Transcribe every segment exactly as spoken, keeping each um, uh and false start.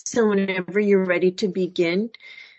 So whenever you're ready to begin.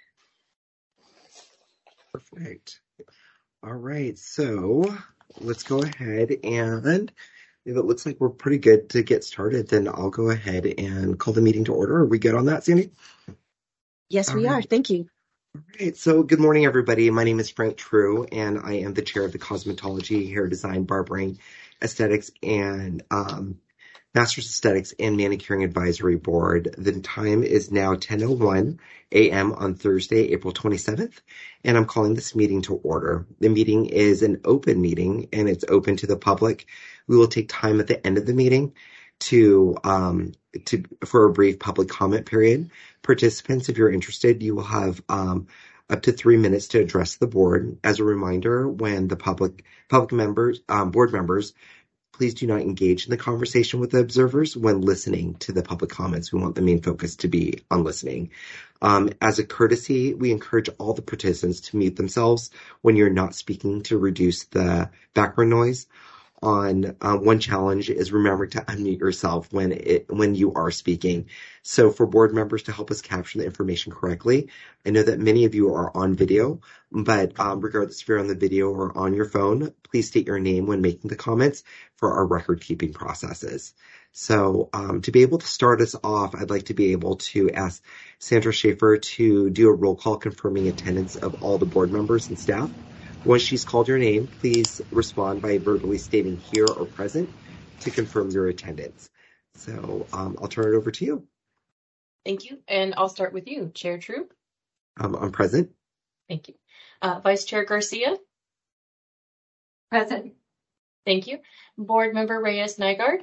Perfect. All right, so let's go ahead, and if it looks like we're pretty good to get started, then I'll go ahead and call the meeting to order. Are we good on that, Sandy? Yes, All we right. are. Thank you. All right, so good morning, everybody. My name is Frank True, and I am the chair of the Cosmetology, Hair Design, Barbering, Aesthetics, and um, Master's Aesthetics and Manicuring Advisory Board. The time is now ten oh one a.m. on Thursday, April twenty-seventh, and I'm calling this meeting to order. The meeting is an open meeting, and it's open to the public. We will take time at the end of the meeting to um, to for a brief public comment period. Participants, if you're interested, you will have um, up to three minutes to address the board. As a reminder, when the public public members, um, board members, please do not engage in the conversation with the observers when listening to the public comments. We want the main focus to be on listening. Um, as a courtesy, we encourage all the participants to mute themselves when you're not speaking to reduce the background noise. On uh, one challenge is remember to unmute yourself when it when you are speaking. So for board members to help us capture the information correctly, I know that many of you are on video, but um, regardless if you're on the video or on your phone, please state your name when making the comments for our record keeping processes. So um, to be able to start us off, I'd like to be able to ask Sandra Schaefer to do a roll call confirming attendance of all the board members and staff. Once she's called your name, please respond by verbally stating here or present to confirm your attendance. So um, I'll turn it over to you. Thank you. And I'll start with you, Chair True. Um, I'm present. Thank you. Uh, Vice Chair Garcia. Present. Thank you. Board Member Reyes-Nygard.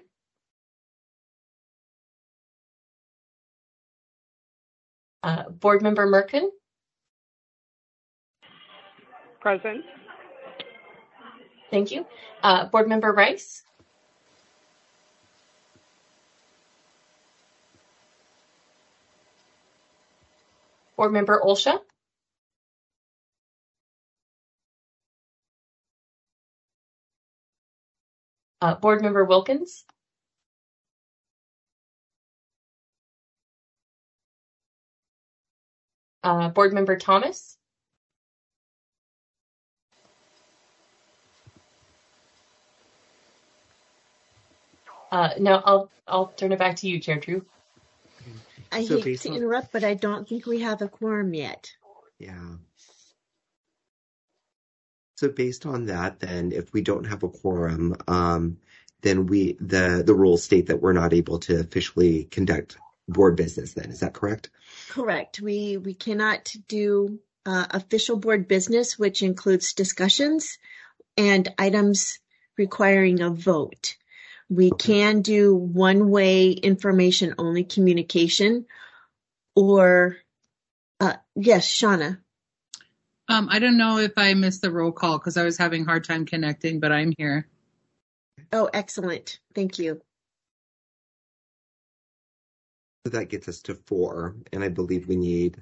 Uh, Board Member Merkin. Present. Thank you. Uh, Board Member Rice. Board Member Olsha. Uh, Board Member Wilkins. Uh, Board Member Thomas. Uh, now I'll I'll turn it back to you, Chair True. I So hate to on... interrupt, but I don't think we have a quorum yet. Yeah. So based on that, then if we don't have a quorum, um, then we the the rules state that we're not able to officially conduct board business. Then is that correct? Correct. We we cannot do uh, official board business, which includes discussions and items requiring a vote. We Okay. can do one-way information-only communication, or uh, yes, Shauna. Um, I don't know if I missed the roll call because I was having a hard time connecting, but I'm here. Oh, excellent. Thank you. So that gets us to four, and I believe we need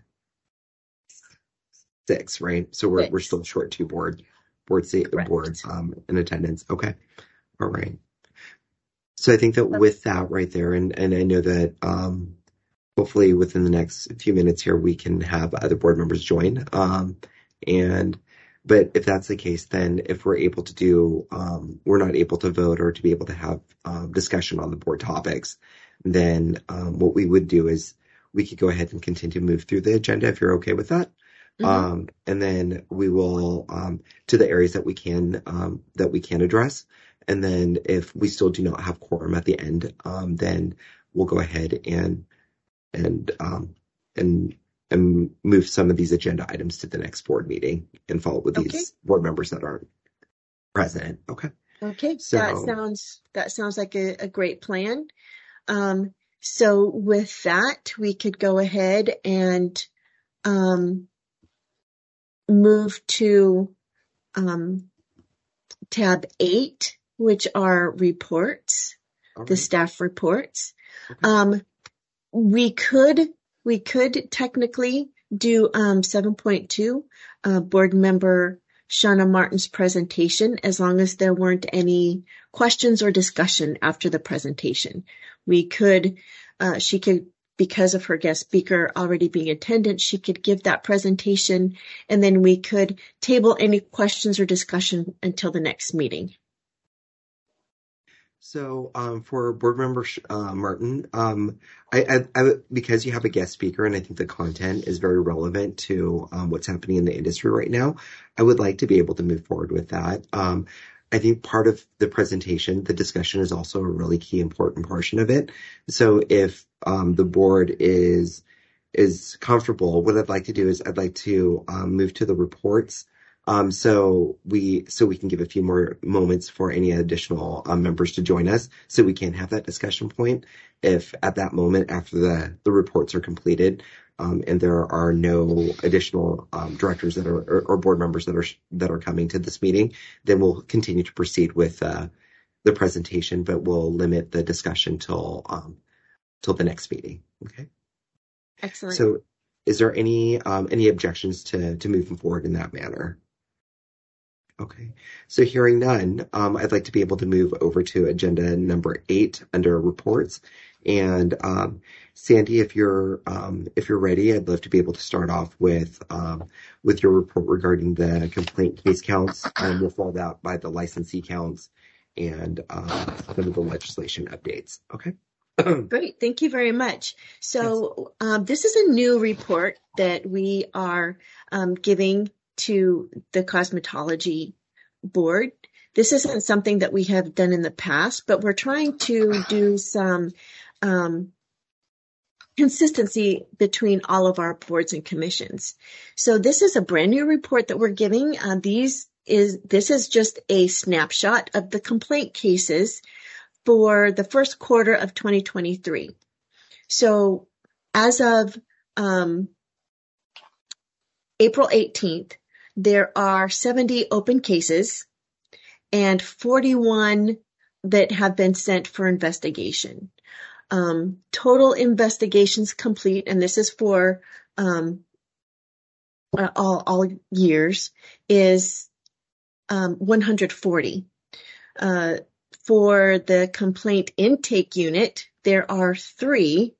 six, right? So we're Six. we're still short two board board sa- Correct. board um in attendance. Okay. All right. So I think that with that right there, and, and I know that um, hopefully within the next few minutes here, we can have other board members join. Um, and but if that's the case, then if we're able to do, um, we're not able to vote or to be able to have um, discussion on the board topics, then um, what we would do is we could go ahead and continue to move through the agenda if you're okay with that. Mm-hmm. Um, and then we will um, to the areas that we can um, that we can address. And then if we still do not have quorum at the end, um, then we'll go ahead and and um, and and move some of these agenda items to the next board meeting and follow with Okay. these board members that aren't present. Okay. Okay. So that sounds that sounds like a, a great plan. Um, so with that, we could go ahead and um, move to um, tab eight, which are reports, all the right. staff reports. Okay. Um, we could, we could technically do, um, seven point two, uh, board member Shauna Martin's presentation, as long as there weren't any questions or discussion after the presentation. We could, uh, she could because of her guest speaker already being attendant, she could give that presentation, and then we could table any questions or discussion until the next meeting. So um, for board member uh, Martin, um, I, I, I, because you have a guest speaker and I think the content is very relevant to um, what's happening in the industry right now, I would like to be able to move forward with that. Um, I think part of the presentation, the discussion is also a really key important portion of it. So if um, the board is is comfortable, what I'd like to do is I'd like to um, move to the reports. Um, so we so we can give a few more moments for any additional um, members to join us, so we can have that discussion point. If at that moment, after the the reports are completed, um, and there are no additional um, directors that are or, or board members that are that are coming to this meeting, then we'll continue to proceed with uh, the presentation, but we'll limit the discussion till um, till the next meeting. Okay. Excellent. So, is there any um, any objections to to moving forward in that manner? Okay, so hearing none, um, I'd like to be able to move over to agenda number eight under reports. And um, Sandy, if you're um, if you're ready, I'd love to be able to start off with um, with your report regarding the complaint case counts. Um, we'll follow that by the licensee counts and uh, some of the legislation updates. Okay. Great. Thank you very much. So um, this is a new report that we are um, giving to the cosmetology board. This isn't something that we have done in the past, but we're trying to do some um, consistency between all of our boards and commissions. So this is a brand new report that we're giving. Uh, these is this is just a snapshot of the complaint cases for the first quarter of twenty twenty-three. So as of um, April eighteenth, there are seventy open cases and forty-one that have been sent for investigation. Um, total investigations complete, and this is for um, all, all years, is um, one hundred forty. Uh, for the complaint intake unit, there are three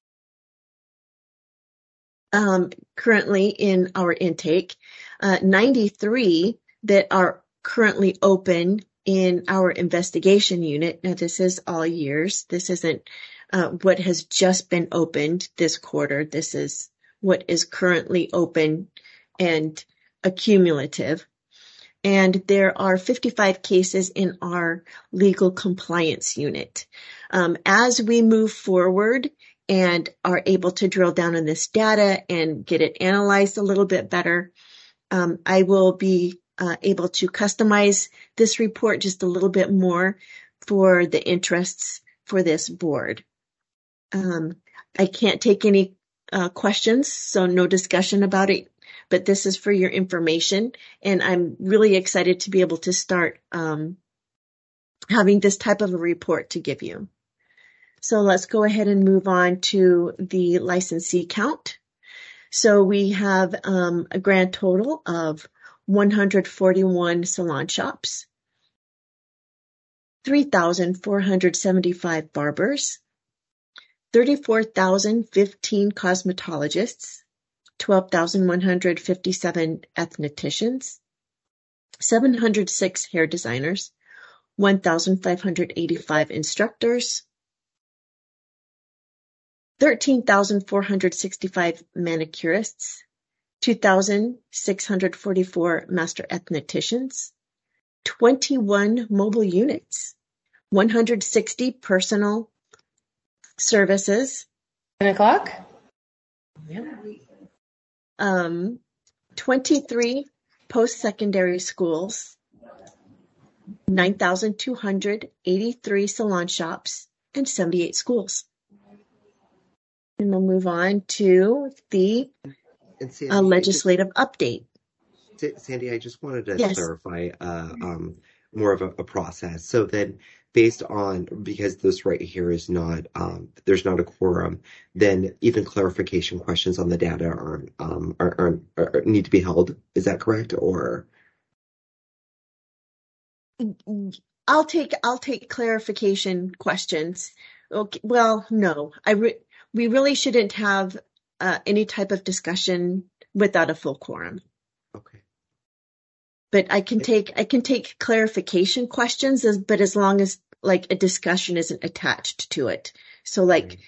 um, currently in our intake, uh, ninety-three that are currently open in our investigation unit. Now, this is all years. This isn't uh, what has just been opened this quarter. This is what is currently open and accumulative. And there are fifty-five cases in our legal compliance unit. Um, as we move forward and are able to drill down on this data and get it analyzed a little bit better, um, I will be uh, able to customize this report just a little bit more for the interests for this board. Um, I can't take any uh, questions, so no discussion about it, but this is for your information, and I'm really excited to be able to start um, having this type of a report to give you. So let's go ahead and move on to the licensee count. So we have um, a grand total of one hundred forty-one salon shops, three thousand four hundred seventy-five barbers, thirty-four thousand fifteen cosmetologists, twelve thousand one hundred fifty-seven estheticians, seven hundred six hair designers, one thousand five hundred eighty-five instructors, thirteen thousand four hundred sixty-five manicurists, two thousand six hundred forty-four master estheticians, twenty-one mobile units, one hundred sixty personal services, ten o'clock? um, twenty-three post-secondary schools, nine thousand two hundred eighty-three salon shops, and seventy-eight schools. And we'll move on to the Sandy, uh, legislative just, update. Sandy, I just wanted to yes. clarify uh, um, more of a, a process. So then based on, because this right here is not, um, there's not a quorum, then even clarification questions on the data are, um, are, are, are need to be held. Is that correct? Or? I'll take, I'll take clarification questions. Okay. Well, no, I re- we really shouldn't have uh, any type of discussion without a full quorum. Okay. But I can take I can take clarification questions, as, but as long as like a discussion isn't attached to it. So like. Right.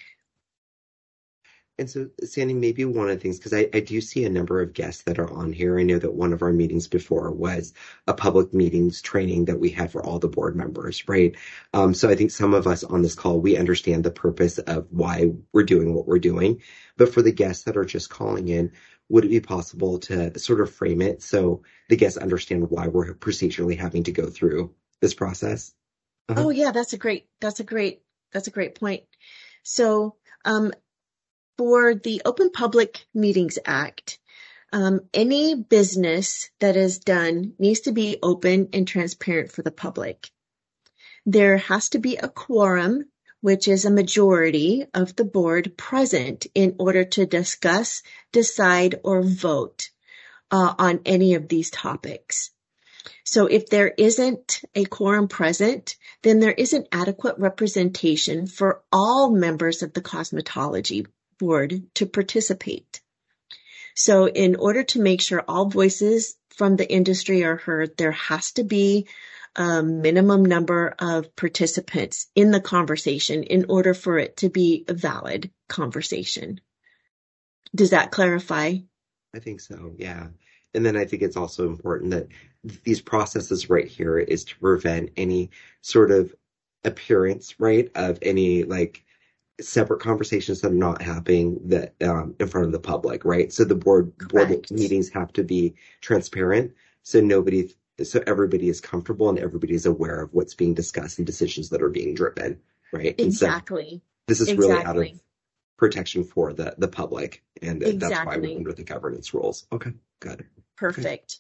And so, Sandy, maybe one of the things, because I, I do see a number of guests that are on here. I know that one of our meetings before was a public meetings training that we had for all the board members, right? Um, so I think some of us on this call, we understand the purpose of why we're doing what we're doing. But for the guests that are just calling in, would it be possible to sort of frame it so the guests understand why we're procedurally having to go through this process? Uh-huh. Oh yeah, that's a great, that's a great, that's a great point. So, um, for the Open Public Meetings Act, um, any business that is done needs to be open and transparent for the public. There has to be a quorum, which is a majority of the board present in order to discuss, decide, or vote uh, on any of these topics. So if there isn't a quorum present, then there isn't adequate representation for all members of the cosmetology board to participate. So in order to make sure all voices from the industry are heard, there has to be a minimum number of participants in the conversation in order for it to be a valid conversation. Does that clarify? I think so, yeah. And then I think it's also important that these processes right here is to prevent any sort of appearance, right, of any like separate conversations that are not happening that um, in front of the public, right? So the board board Correct. meetings have to be transparent, so nobody, so everybody is comfortable and everybody is aware of what's being discussed and decisions that are being driven, right? Exactly. And so this is exactly. really out of protection for the the public, and exactly. that's why we're under the governance rules. Okay, good. Perfect.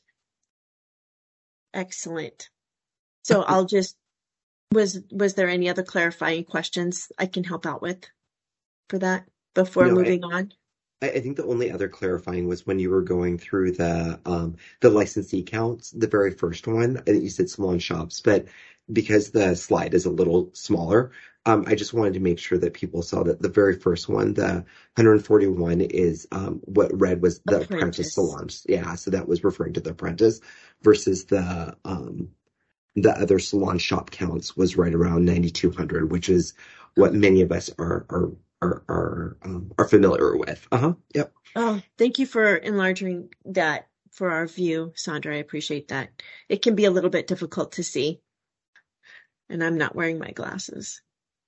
Okay. Excellent. So I'll just. Was was there any other clarifying questions I can help out with for that before no, moving I, on? I think the only other clarifying was when you were going through the um, the licensee counts, the very first one. I think you said salon shops, but because the slide is a little smaller, um, I just wanted to make sure that people saw that the very first one, the one hundred forty-one, is um, what read was the apprentice. apprentice salons. Yeah, so that was referring to the apprentice versus the um, the other salon shop counts was right around ninety-two hundred, which is what many of us are are are are, um, are familiar with. Uh huh. Yep. Oh, thank you for enlarging that for our view, Sandra. I appreciate that. It can be a little bit difficult to see, and I'm not wearing my glasses.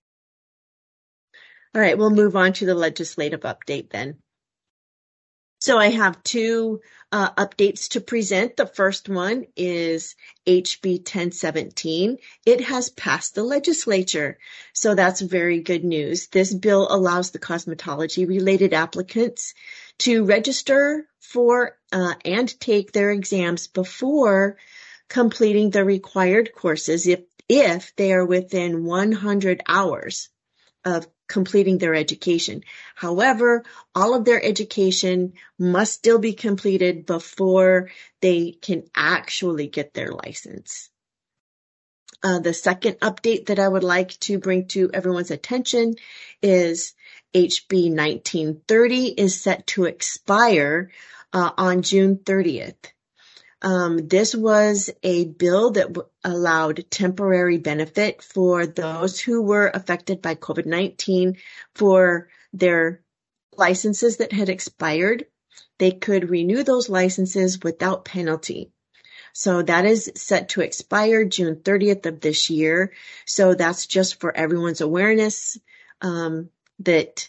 All right, we'll move on to the legislative update then. So I have two uh, updates to present. The first one is H B ten seventeen. It has passed the legislature, so that's very good news. This bill allows the cosmetology-related applicants to register for uh, and take their exams before completing the required courses if, if they are within one hundred hours of completing their education. However, all of their education must still be completed before they can actually get their license. Uh, the second update that I would like to bring to everyone's attention is H B nineteen thirty is set to expire uh, on June thirtieth. Um, this was a bill that w- allowed temporary benefit for those who were affected by COVID nineteen for their licenses that had expired. They could renew those licenses without penalty. So that is set to expire June thirtieth of this year. So that's just for everyone's awareness, um, that,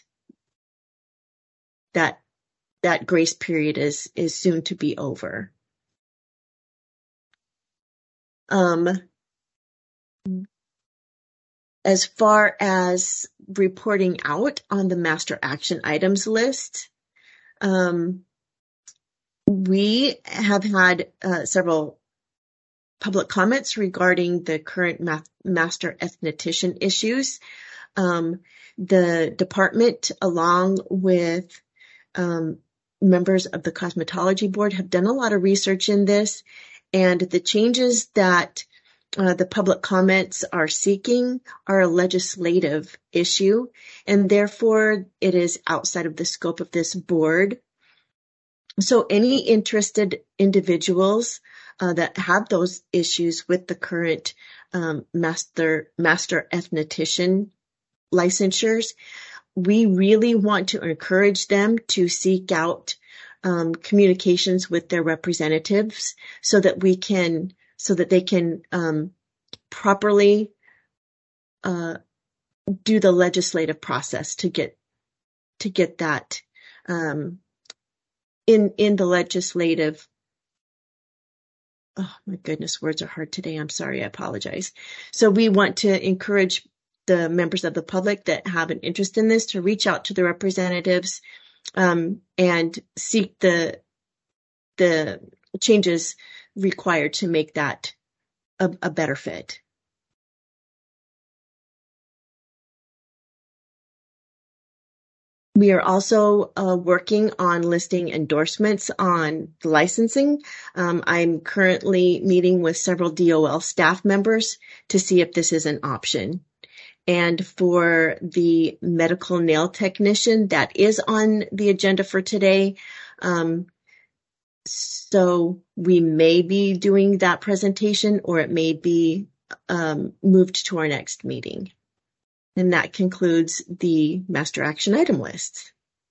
that, that grace period is, is soon to be over. Um, as far as reporting out on the master action items list, um, we have had uh, several public comments regarding the current ma- master esthetician issues. Um, the department, along with um, members of the cosmetology board, have done a lot of research in this. And the changes that uh, the public comments are seeking are a legislative issue, and therefore it is outside of the scope of this board. So any interested individuals uh, that have those issues with the current um, master master esthetician licensures, we really want to encourage them to seek out um, communications with their representatives so that we can so that they can um, properly uh, do the legislative process to get to get that um, in in the legislative. Oh my goodness, words are hard today. I'm sorry. I apologize. So we want to encourage the members of the public that have an interest in this to reach out to the representatives um, and seek the the changes required to make that a, a better fit. We are also uh, working on listing endorsements on licensing. Um, I'm currently meeting with several D O L staff members to see if this is an option. And for the medical nail technician, that is on the agenda for today. Um, so we may be doing that presentation, or it may be um, moved to our next meeting. And that concludes the master action item list.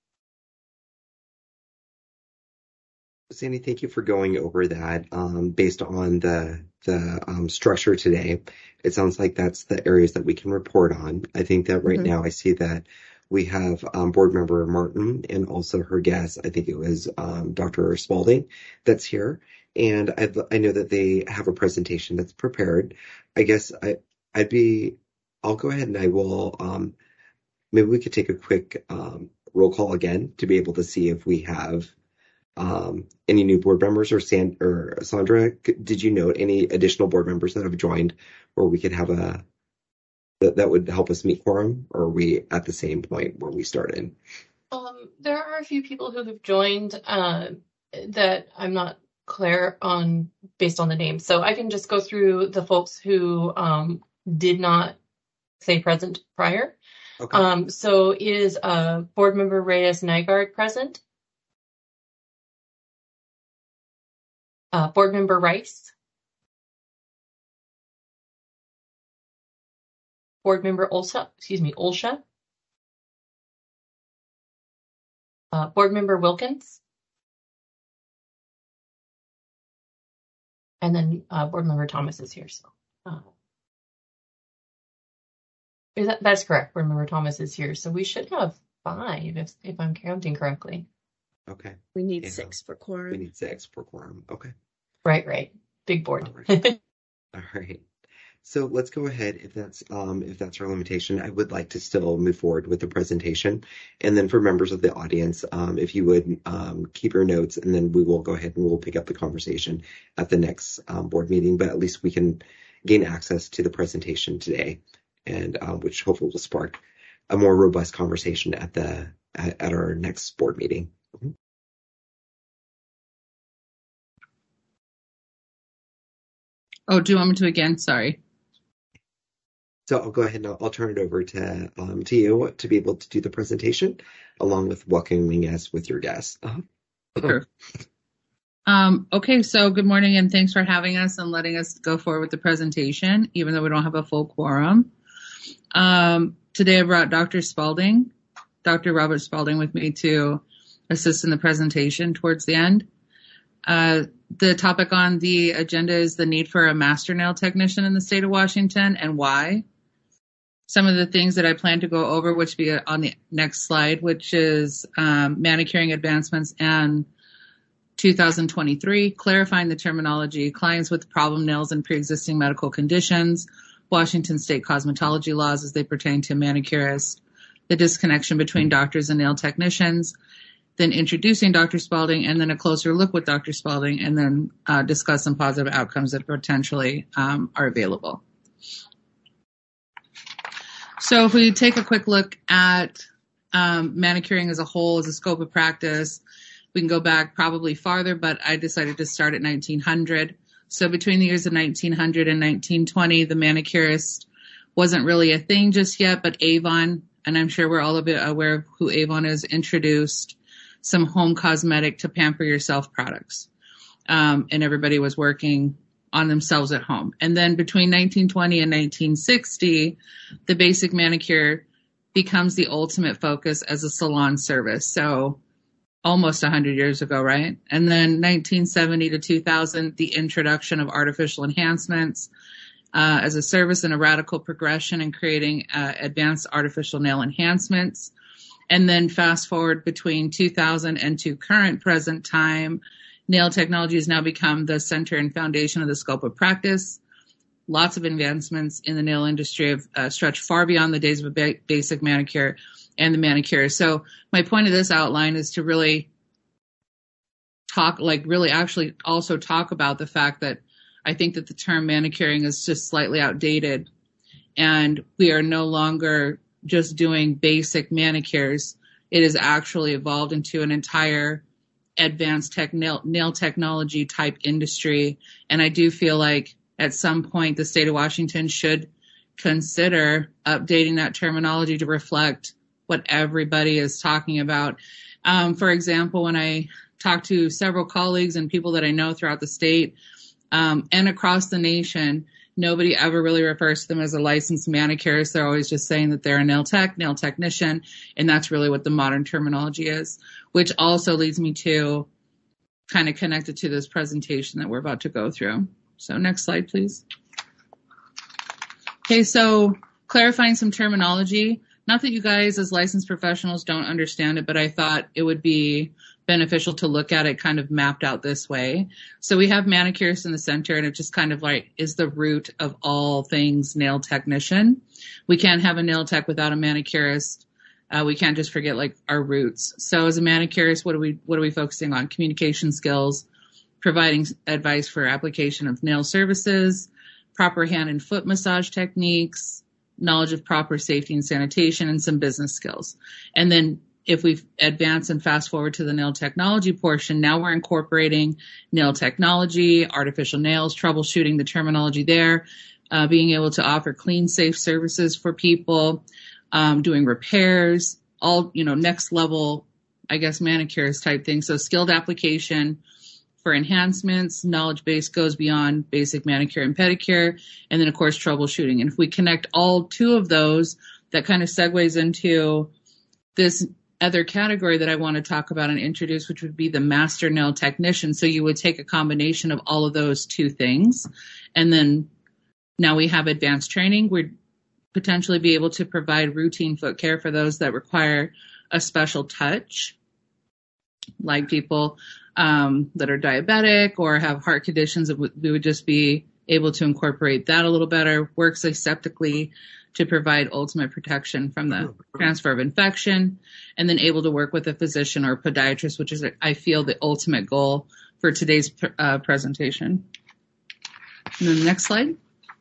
Sandy, thank you for going over that. Um, based on the the um, structure today, it sounds like that's the areas that we can report on. I think that right mm-hmm. now I see that we have um, board member Martin and also her guest, I think it was um, Doctor Spalding, that's here. And I've, I know that they have a presentation that's prepared. I guess I, I'd be, I'll go ahead and I will, um, maybe we could take a quick um, roll call again to be able to see if we have Um, any new board members, or San or Sandra, did you note any additional board members that have joined, or we could have a that, that would help us meet quorum, or are we at the same point where we started? Um, there are a few people who have joined uh, that I'm not clear on based on the names, so I can just go through the folks who um, did not say present prior. Okay. Um, so is uh, board member Reyes Nygaard present? Uh, board member Rice. Board member Olsa, excuse me, Olsha. Uh, board member Wilkins. And then uh, board member Thomas is here. So uh, is that, that's correct. Board member Thomas is here. So we should have five if, if I'm counting correctly. Okay. We need yeah. six for quorum. We need six for quorum. Okay. Right, right. Big board. All right. All right. So let's go ahead. If that's um, if that's our limitation, I would like to still move forward with the presentation. And then for members of the audience, um, if you would um, keep your notes, and then we will go ahead and we'll pick up the conversation at the next um, board meeting. But at least we can gain access to the presentation today, and uh, which hopefully will spark a more robust conversation at the at, at our next board meeting. Mm-hmm. Oh, do you want me to again? Sorry. So I'll go ahead and I'll, I'll turn it over to um, to you to be able to do the presentation, along with welcoming us with your guests. Uh-huh. Sure. Um, okay, so good morning, and thanks for having us and letting us go forward with the presentation, even though we don't have a full quorum. Um, today I brought Doctor Spalding, Doctor Robert Spalding, with me to assist in the presentation towards the end. Uh, the topic on the agenda is the need for a master nail technician in the state of Washington and why. Some of the things that I plan to go over, which will be on the next slide, which is um, manicuring advancements and two thousand twenty-three, clarifying the terminology, clients with problem nails and pre-existing medical conditions, Washington state cosmetology laws as they pertain to manicurists, the disconnection between doctors and nail technicians, then introducing Doctor Spalding, and then a closer look with Doctor Spalding, and then uh, discuss some positive outcomes that potentially um, are available. So if we take a quick look at um, manicuring as a whole, as a scope of practice, we can go back probably farther, but I decided to start at nineteen hundred. So between the years of nineteen hundred and nineteen twenty, the manicurist wasn't really a thing just yet, but Avon, and I'm sure we're all a bit aware of who Avon is, introduced some home cosmetic to pamper yourself products. Um, and everybody was working on themselves at home. And then between nineteen twenty and nineteen sixty, the basic manicure becomes the ultimate focus as a salon service. So almost one hundred years ago, right? And then nineteen seventy to two thousand, the introduction of artificial enhancements uh, as a service and a radical progression in creating uh, advanced artificial nail enhancements. And then fast forward between two thousand and to current present time, nail technology has now become the center and foundation of the scope of practice. Lots of advancements in the nail industry have uh, stretched far beyond the days of a ba- basic manicure and the manicure. So my point of this outline is to really talk, like really actually also talk about the fact that I think that the term manicuring is just slightly outdated, and we are no longer just doing basic manicures. It has actually evolved into an entire advanced tech nail, nail technology type industry. And I do feel like at some point the state of Washington should consider updating that terminology to reflect what everybody is talking about. Um, for example, when I talk to several colleagues and people that I know throughout the state um, and across the nation, nobody ever really refers to them as a licensed manicurist. They're always just saying that they're a nail tech, nail technician, and that's really what the modern terminology is, which also leads me to kind of connected to this presentation that we're about to go through. So next slide, please. Okay, so clarifying some terminology. Not that you guys as licensed professionals don't understand it, but I thought it would be beneficial to look at it kind of mapped out this way. So we have manicurists in the center, and it just kind of like is the root of all things nail technician. We can't have a nail tech without a manicurist. Uh, we can't just forget like our roots. So as a manicurist, what are we what are we focusing on? Communication skills, providing advice for application of nail services, proper hand and foot massage techniques, knowledge of proper safety and sanitation, and some business skills. And then if we advance and fast forward to the nail technology portion, now we're incorporating nail technology, artificial nails, troubleshooting the terminology there, uh, being able to offer clean, safe services for people, um, doing repairs, all, you know, next level, I guess, manicures type thing. So skilled application for enhancements, knowledge base goes beyond basic manicure and pedicure, and then of course troubleshooting. And if we connect all two of those, that kind of segues into this other category that I want to talk about and introduce, which would be the master nail technician. So you would take a combination of all of those two things, and then now we have advanced training. We'd potentially be able to provide routine foot care for those that require a special touch, like people um, that are diabetic or have heart conditions. We would just be able to incorporate that a little better, work aseptically to provide ultimate protection from the transfer of infection, and then able to work with a physician or a podiatrist, which is, I feel, the ultimate goal for today's uh, presentation. And then the next slide.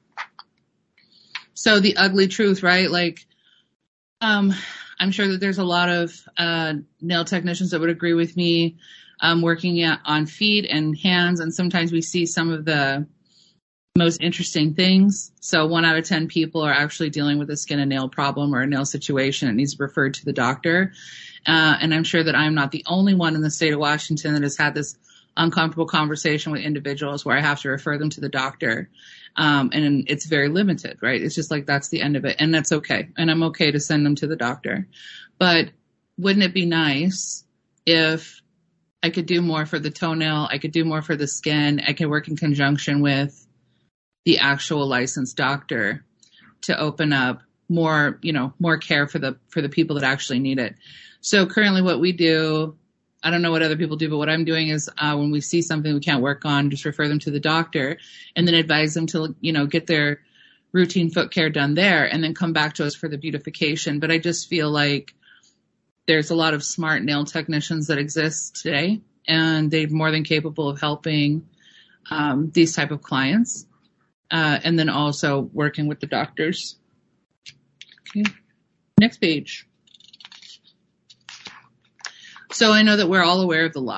So the ugly truth, right? Like, um, I'm sure that there's a lot of uh, nail technicians that would agree with me um, working at, on feet and hands, and sometimes we see some of the most interesting things. So one out of ten people are actually dealing with a skin and nail problem or a nail situation and needs referred to the doctor. Uh, and I'm sure that I'm not the only one in the state of Washington that has had this uncomfortable conversation with individuals where I have to refer them to the doctor. Um, and it's very limited, right? It's just like, that's the end of it. And that's okay. And I'm okay to send them to the doctor. But wouldn't it be nice if I could do more for the toenail? I could do more for the skin. I could work in conjunction with the actual licensed doctor to open up more, you know, more care for the, for the people that actually need it. So currently what we do, I don't know what other people do, but what I'm doing is uh, when we see something we can't work on, just refer them to the doctor and then advise them to, you know, get their routine foot care done there and then come back to us for the beautification. But I just feel like there's a lot of smart nail technicians that exist today, and they're more than capable of helping um, these type of clients. Uh, and then also working with the doctors. Okay. Next page. So I know that we're all aware of the law.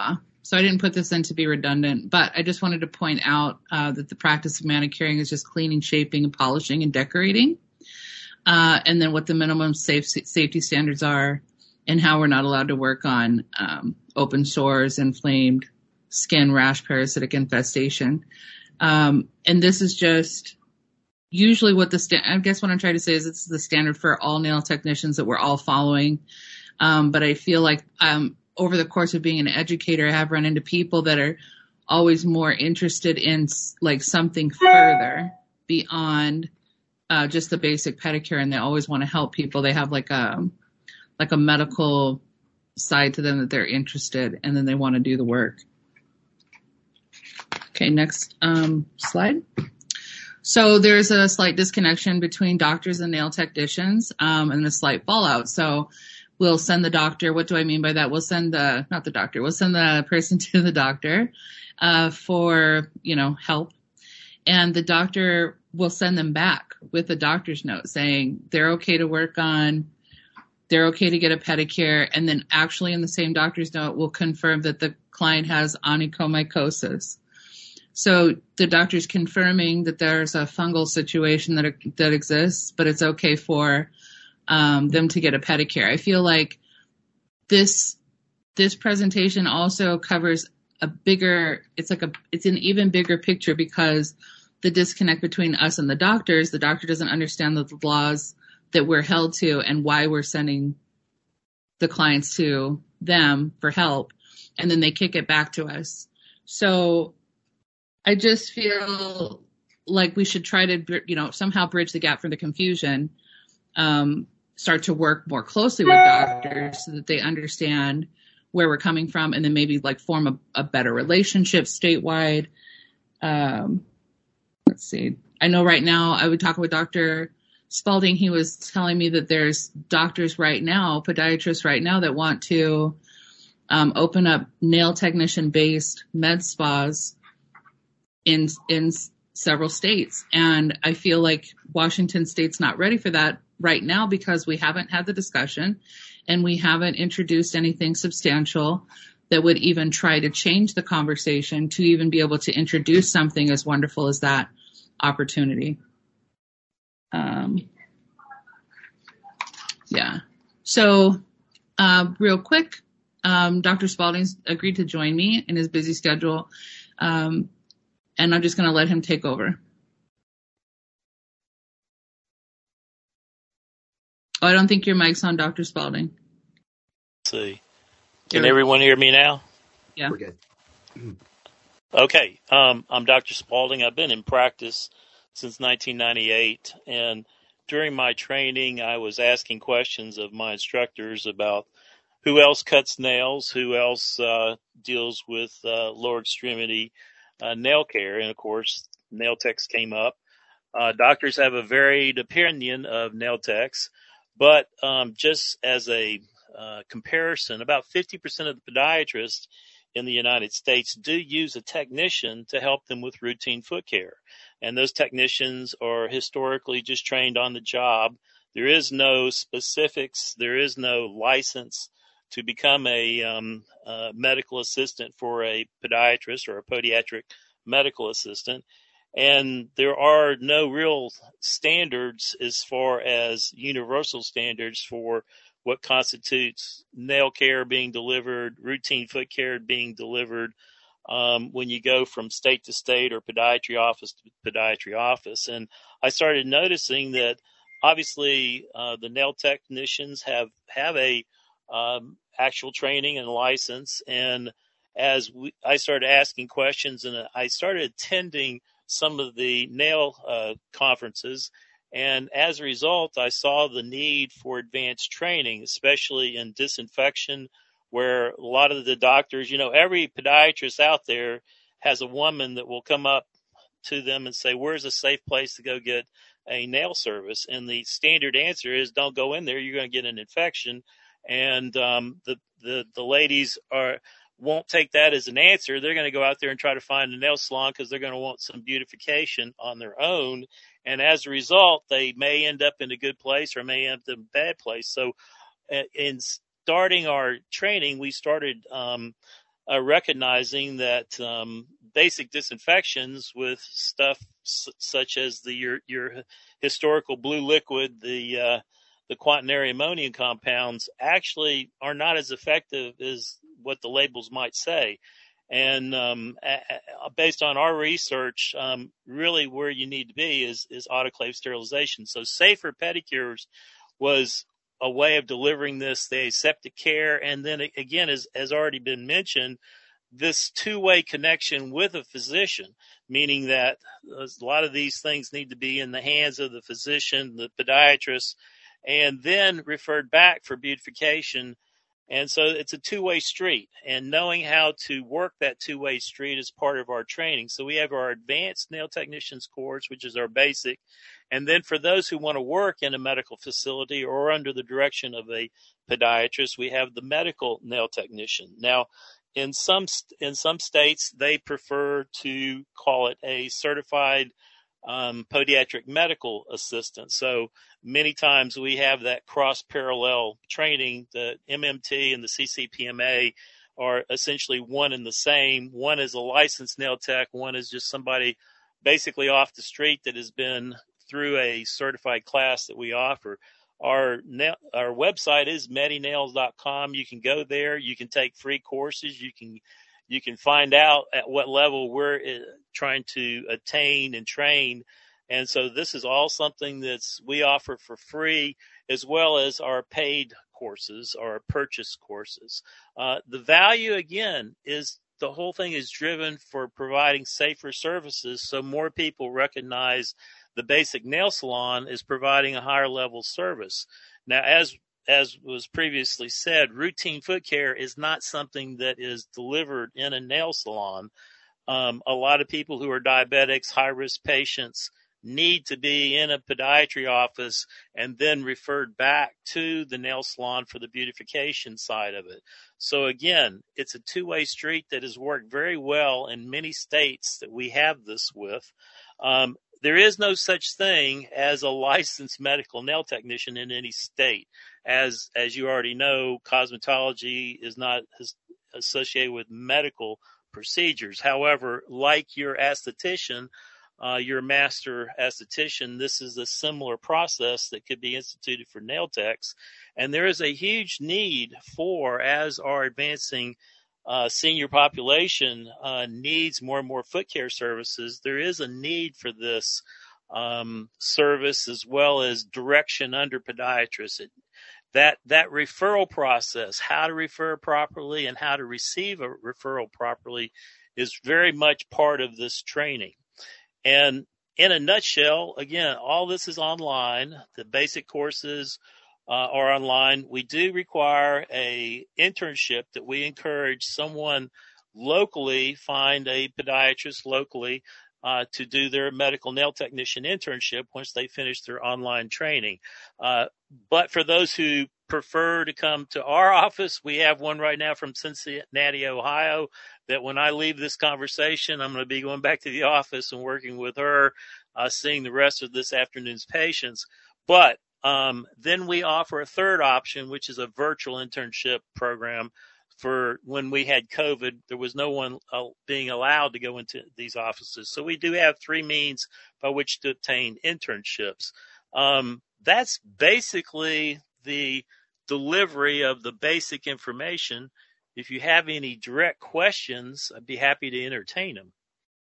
so I didn't put this in to be redundant, but I just wanted to point out uh, that the practice of manicuring is just cleaning, shaping, and polishing and decorating. Uh, and then what the minimum safe, safety standards are and how we're not allowed to work on um, open sores, inflamed skin, rash, parasitic infestation. Um, and this is just usually what the, sta- I guess what I'm trying to say is it's the standard for all nail technicians that we're all following. Um, but I feel like um, over the course of being an educator, I have run into people that are always more interested in like something further beyond uh, just the basic pedicure, and they always want to help people. They have like a like a medical side to them that they're interested, and then they want to do the work. Okay, next um, slide. So there's a slight disconnection between doctors and nail technicians, um, and a slight fallout. So we'll send the doctor. What do I mean by that? We'll send the, not the doctor, we'll send the person to the doctor uh, for, you know, help. And the doctor will send them back with a doctor's note saying they're okay to work on, they're okay to get a pedicure. And then actually in the same doctor's note will confirm that the client has onychomycosis. So the doctor's confirming that there's a fungal situation that that exists, but it's okay for um, them to get a pedicure. I feel like this this presentation also covers a bigger, it's like a, it's an even bigger picture because the disconnect between us and the doctors, the doctor doesn't understand the laws that we're held to and why we're sending the clients to them for help, and then they kick it back to us. So I just feel like we should try to, you know, somehow bridge the gap for the confusion, um, start to work more closely with doctors so that they understand where we're coming from, and then maybe like form a, a better relationship statewide. Um, let's see. I know right now I would talk with Doctor Spalding. He was telling me that there's doctors right now, podiatrists right now that want to um, open up nail technician based med spas in in several states. And I feel like Washington State's not ready for that right now because we haven't had the discussion and we haven't introduced anything substantial that would even try to change the conversation to even be able to introduce something as wonderful as that opportunity. Um, yeah. So uh, real quick, um, Doctor Spalding's agreed to join me in his busy schedule. Um, And I'm just going to let him take over. Oh, I don't think your mic's on, Doctor Spalding. Let's see. Can You're, everyone hear me now? Yeah. We're good. Okay. Um, I'm Doctor Spalding. I've been in practice since nineteen ninety-eight. And during my training, I was asking questions of my instructors about who else cuts nails, who else uh, deals with uh, lower extremity Uh, nail care, and of course nail techs came up. Uh, doctors have a varied opinion of nail techs, but um, just as a uh, comparison, about fifty percent of the podiatrists in the United States do use a technician to help them with routine foot care, and those technicians are historically just trained on the job. There is no specifics, there is no license to become a um, uh, medical assistant for a podiatrist or a podiatric medical assistant. And there are no real standards as far as universal standards for what constitutes nail care being delivered, routine foot care being delivered um, when you go from state to state or podiatry office to podiatry office. And I started noticing that obviously uh, the nail technicians have, have a Um, actual training and license. And as we, I started asking questions and I started attending some of the nail uh, conferences. And as a result, I saw the need for advanced training, especially in disinfection, where a lot of the doctors, you know, every podiatrist out there has a woman that will come up to them and say, where's a safe place to go get a nail service? And the standard answer is don't go in there. You're going to get an infection. And um, the, the the ladies are won't take that as an answer. They're going to go out there and try to find a nail salon because they're going to want some beautification on their own. And as a result, they may end up in a good place or may end up in a bad place. So uh, in starting our training, we started um, uh, recognizing that um, basic disinfections with stuff s- such as the your, your historical blue liquid, the uh, the quaternary ammonium compounds, actually are not as effective as what the labels might say. And um, a, a, based on our research, um, really where you need to be is, is autoclave sterilization. So safer pedicures was a way of delivering this, the aseptic care. And then again, as has already been mentioned, this two-way connection with a physician, meaning that a lot of these things need to be in the hands of the physician, the podiatrist, and then referred back for beautification. And so it's a two-way street, and knowing how to work that two-way street is part of our training. So we have our advanced nail technicians course, which is our basic. And then for those who want to work in a medical facility or under the direction of a podiatrist, we have the medical nail technician. Now, in some, in some states, they prefer to call it a certified Um, podiatric medical assistant. So many times we have that cross-parallel training. The M M T and the C C P M A are essentially one and the same. One is a licensed nail tech. One is just somebody basically off the street that has been through a certified class that we offer. Our nail, our website is medinails dot com. You can go there. You can take free courses. You can You can find out at what level we're trying to attain and train. And so this is all something that's we offer for free, as well as our paid courses, our purchase courses. Uh, the value, again, is the whole thing is driven for providing safer services, so more people recognize the basic nail salon is providing a higher level service. Now, as As was previously said, routine foot care is not something that is delivered in a nail salon. Um, a lot of people who are diabetics, high-risk patients, need to be in a podiatry office and then referred back to the nail salon for the beautification side of it. So again, it's a two-way street that has worked very well in many states that we have this with. Um, There is no such thing as a licensed medical nail technician in any state. As as you already know, cosmetology is not associated with medical procedures. However, like your esthetician, uh, your master esthetician, this is a similar process that could be instituted for nail techs. And there is a huge need for, as our advancing Uh, senior population uh, needs more and more foot care services, there is a need for this um, service as well as direction under podiatrists. It, that that referral process, how to refer properly and how to receive a referral properly, is very much part of this training. And in a nutshell, again, all this is online. The basic courses Uh, are online. We do require a internship that we encourage someone locally, find a podiatrist locally uh, to do their medical nail technician internship once they finish their online training. Uh, but for those who prefer to come to our office, we have one right now from Cincinnati, Ohio, that when I leave this conversation, I'm going to be going back to the office and working with her, uh, seeing the rest of this afternoon's patients. But Um, then we offer a third option, which is a virtual internship program. For when we had COVID, there was no one uh, being allowed to go into these offices. So we do have three means by which to obtain internships. Um, that's basically the delivery of the basic information. If you have any direct questions, I'd be happy to entertain them.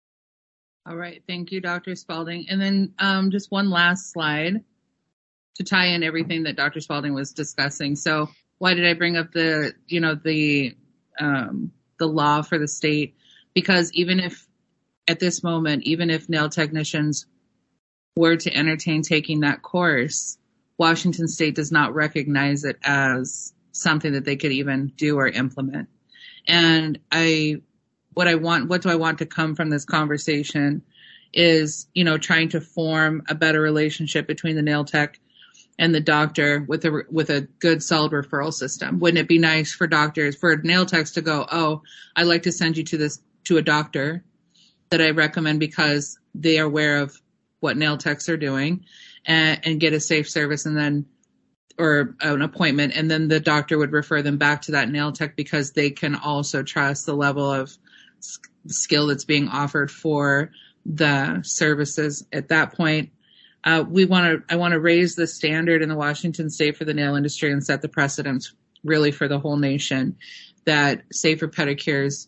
All right. Thank you, Doctor Spalding. And then um, just one last slide to tie in everything that Doctor Spalding was discussing. So why did I bring up the, you know, the, um, the law for the state? Because even if at this moment, even if nail technicians were to entertain taking that course, Washington State does not recognize it as something that they could even do or implement. And I, what I want, what do I want to come from this conversation is, you know, trying to form a better relationship between the nail tech and the doctor with a with a good solid referral system. Wouldn't it be nice for doctors, for nail techs to go, oh, I'd like to send you to this to a doctor that I recommend because they are aware of what nail techs are doing, and, and get a safe service, and then or an appointment, and then the doctor would refer them back to that nail tech because they can also trust the level of skill that's being offered for the services at that point. Uh, we want to, I want to raise the standard in the Washington state for the nail industry and set the precedence really for the whole nation that safer pedicures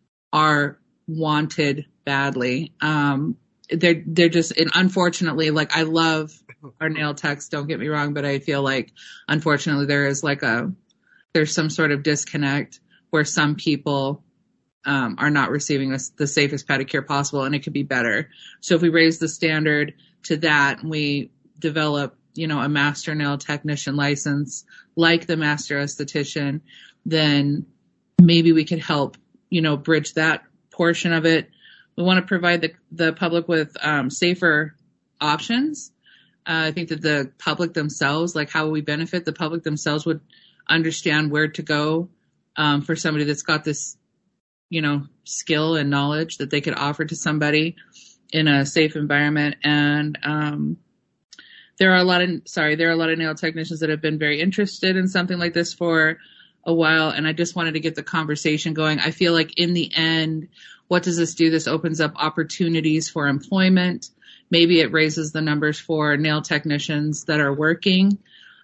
are wanted badly. Um, they're, they're just, and unfortunately, like I love our nail techs, don't get me wrong, but I feel like unfortunately there is like a, there's some sort of disconnect where some people um, are not receiving a, the safest pedicure possible, and it could be better. So if we raise the standard to that and we develop, you know, a master nail technician license like the master esthetician, then maybe we could help, you know, bridge that portion of it. We want to provide the, the public with um, safer options. Uh, I think that the public themselves, like how we benefit, the public themselves would understand where to go um, for somebody that's got this, you know, skill and knowledge that they could offer to somebody in a safe environment. And um, there are a lot of, sorry, there are a lot of nail technicians that have been very interested in something like this for a while. And I just wanted to get the conversation going. I feel like in the end, what does this do? This opens up opportunities for employment. Maybe it raises the numbers for nail technicians that are working.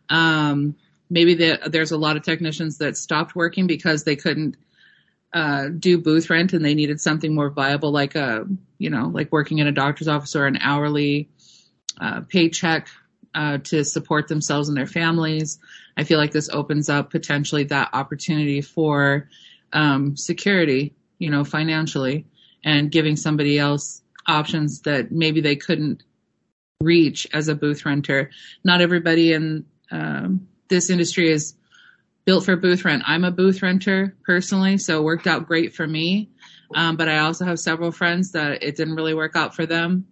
Um, maybe the, there's a lot of technicians that stopped working because they couldn't uh, do booth rent and they needed something more viable, like a, you know, like working in a doctor's office or an hourly uh, paycheck uh, to support themselves and their families. I feel like this opens up potentially that opportunity for um, security, you know, financially, and giving somebody else options that maybe they couldn't reach as a booth renter. Not everybody in um, this industry is built for booth rent. I'm a booth renter personally, so it worked out great for me. Um, but I also have several friends that it didn't really work out for them.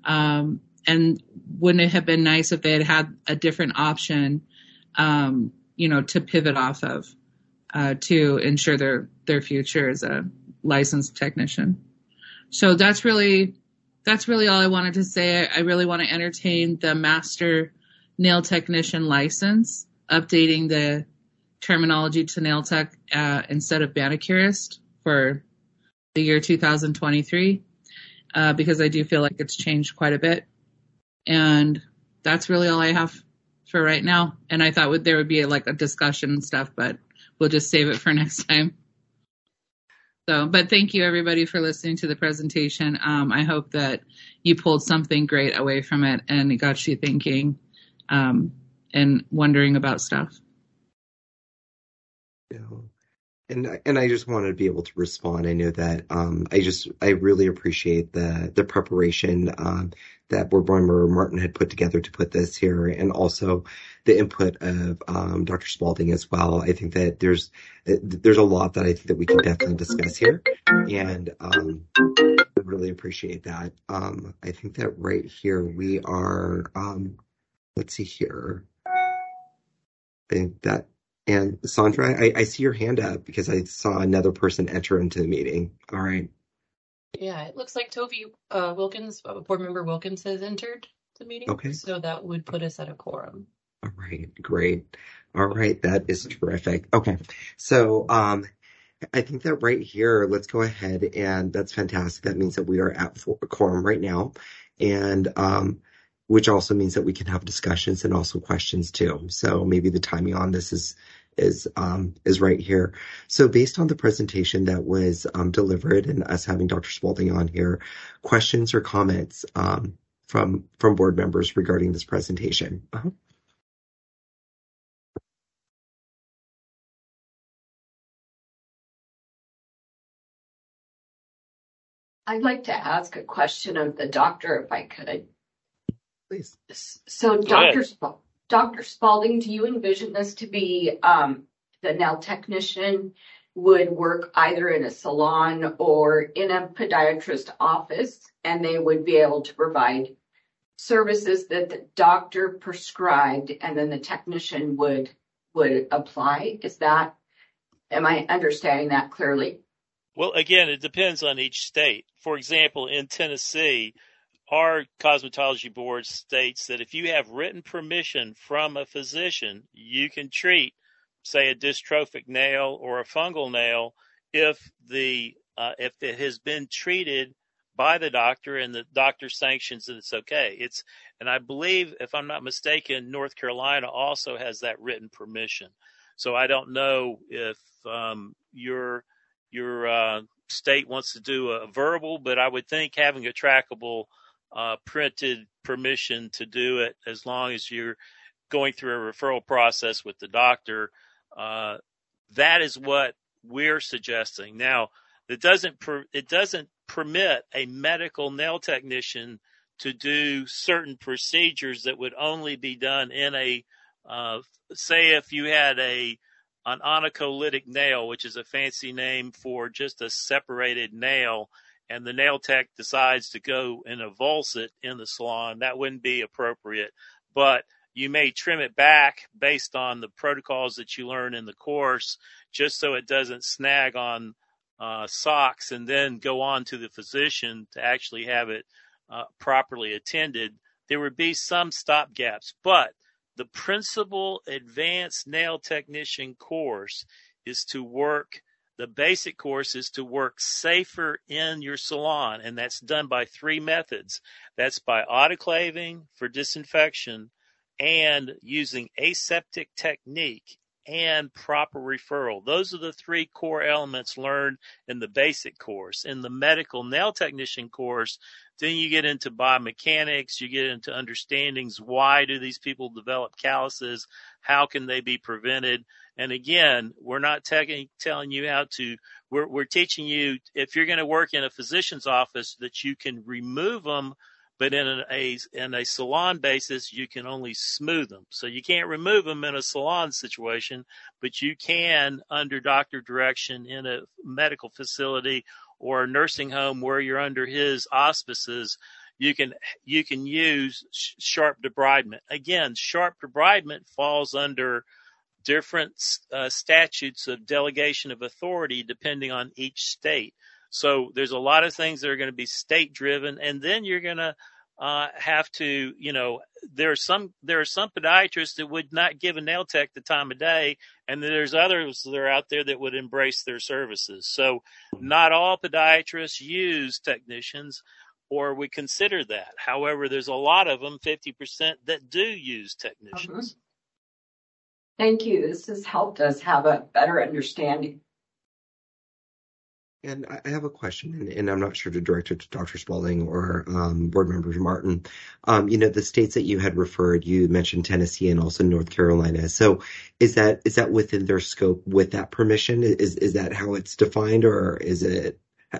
Um, and wouldn't it have been nice if they had had a different option, um, you know, to pivot off of, uh, to ensure their, their future as a licensed technician. So that's really, that's really all I wanted to say. I really want to entertain the master nail technician license, updating the terminology to nail tech uh, instead of manicurist for the year two thousand twenty-three, uh, because I do feel like it's changed quite a bit. And that's really all I have for right now. And I thought would, there would be a, like a discussion and stuff, but we'll just save it for next time. So, but thank you everybody for listening to the presentation. Um, I hope that you pulled something great away from it and it got you thinking um, and wondering about stuff. Yeah. And and I just wanted to be able to respond. I know that um, I just I really appreciate the the preparation um, that Board Member Martin had put together to put this here, and also the input of um, Doctor Spalding as well. I think that there's there's a lot that I think that we can definitely discuss here, and um, I really appreciate that. Um, I think that right here we are. Um, let's see here. I think that. And Sandra, I, I see your hand up because I saw another person enter into the meeting. All right. Yeah, it looks like Toby uh, Wilkins, uh, Board Member Wilkins, has entered the meeting. Okay. So that would put us at a quorum. All right. Great. All right. That is terrific. Okay. So um, I think that right here, let's go ahead, and that's fantastic. That means that we are at a quorum right now. And um, which also means that we can have discussions and also questions too. So maybe the timing on this is is um, is right here. So based on the presentation that was um, delivered and us having Doctor Spalding on here, questions or comments um, from from board members regarding this presentation? Uh-huh. I'd like to ask a question of the doctor, if I could. Please. So, Doctor Sp- Doctor Spalding, do you envision this to be um, the nail technician would work either in a salon or in a podiatrist office, and they would be able to provide services that the doctor prescribed, and then the technician would would apply? Is that, am I understanding that clearly? Well, again, it depends on each state. For example, in Tennessee, our cosmetology board states that if you have written permission from a physician, you can treat, say, a dystrophic nail or a fungal nail if the uh, if it has been treated by the doctor and the doctor sanctions that it's okay. It's and I believe, if I'm not mistaken, North Carolina also has that written permission. So I don't know if um, your your uh, state wants to do a verbal, but I would think having a trackable uh, printed permission to do it, as long as you're going through a referral process with the doctor, uh, that is what we're suggesting. Now, it doesn't per, it doesn't permit a medical nail technician to do certain procedures that would only be done in a, uh, say if you had a an onycholytic nail, which is a fancy name for just a separated nail, and the nail tech decides to go and avulse it in the salon, that wouldn't be appropriate. But you may trim it back based on the protocols that you learn in the course, just so it doesn't snag on uh, socks, and then go on to the physician to actually have it uh, properly attended. There would be some stop gaps, but the principal advanced nail technician course is to work, the basic course is to work safer in your salon, and that's done by three methods. That's by autoclaving for disinfection, and using aseptic technique, and proper referral. Those are the three core elements learned in the basic course. In the medical nail technician course, then you get into biomechanics, you get into understandings. Why do these people develop calluses? How can they be prevented? And again, we're not te- telling you how to, we're, we're teaching you, if you're going to work in a physician's office, that you can remove them, but in a, a in a salon basis, you can only smooth them. So you can't remove them in a salon situation, but you can, under doctor direction in a medical facility or a nursing home where you're under his auspices, you can you can use sh- sharp debridement. Again, sharp debridement falls under different uh, statutes of delegation of authority depending on each state. So there's a lot of things that are going to be state driven, and then you're going to uh, have to, you know, there are some there are some podiatrists that would not give a nail tech the time of day, and there's others that are out there that would embrace their services. So not all podiatrists use technicians, or we consider that. However, there's a lot of them, fifty percent, that do use technicians. Uh-huh. Thank you. This has helped us have a better understanding. And I have a question, and, and I'm not sure to direct it to Doctor Spaulding or um, Board Member Martin. Um, you know, the states that you had referred, you mentioned Tennessee and also North Carolina. So is that is that within their scope with that permission? Is is that how it's defined, or is it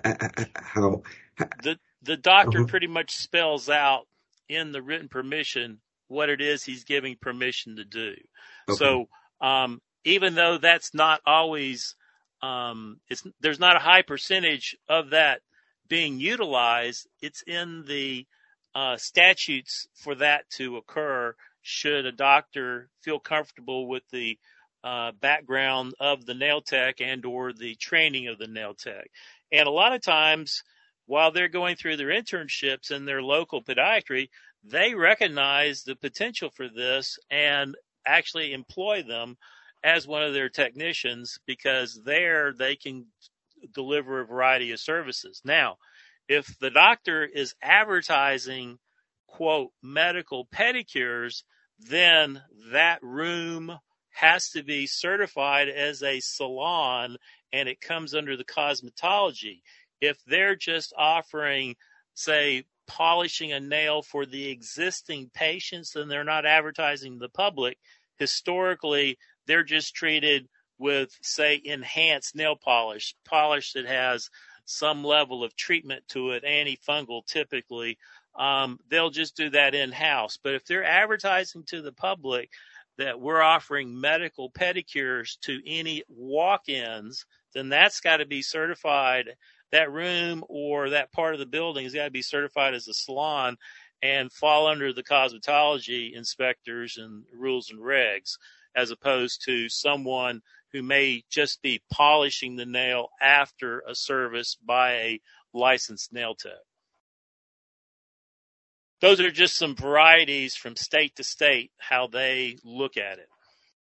how? The, the doctor uh-huh. pretty much spells out in the written permission what it is he's giving permission to do. Okay. So um, even though that's not always Um, it's, there's not a high percentage of that being utilized, it's in the uh, statutes for that to occur should a doctor feel comfortable with the uh, background of the nail tech and or the training of the nail tech. And a lot of times, while they're going through their internships in their local podiatry, they recognize the potential for this and actually employ them as one of their technicians, because there they can deliver a variety of services. Now, if the doctor is advertising, quote, medical pedicures, then that room has to be certified as a salon, and it comes under the cosmetology. If they're just offering, say, polishing a nail for the existing patients, then they're not advertising to the public. Historically, they're just treated with, say, enhanced nail polish, polish that has some level of treatment to it, antifungal typically. Um, they'll just do that in-house. But if they're advertising to the public that we're offering medical pedicures to any walk-ins, then that's got to be certified. That room or that part of the building has got to be certified as a salon and fall under the cosmetology inspectors and rules and regs, as opposed to someone who may just be polishing the nail after a service by a licensed nail tech. those are just some varieties from state to state, how they look at it.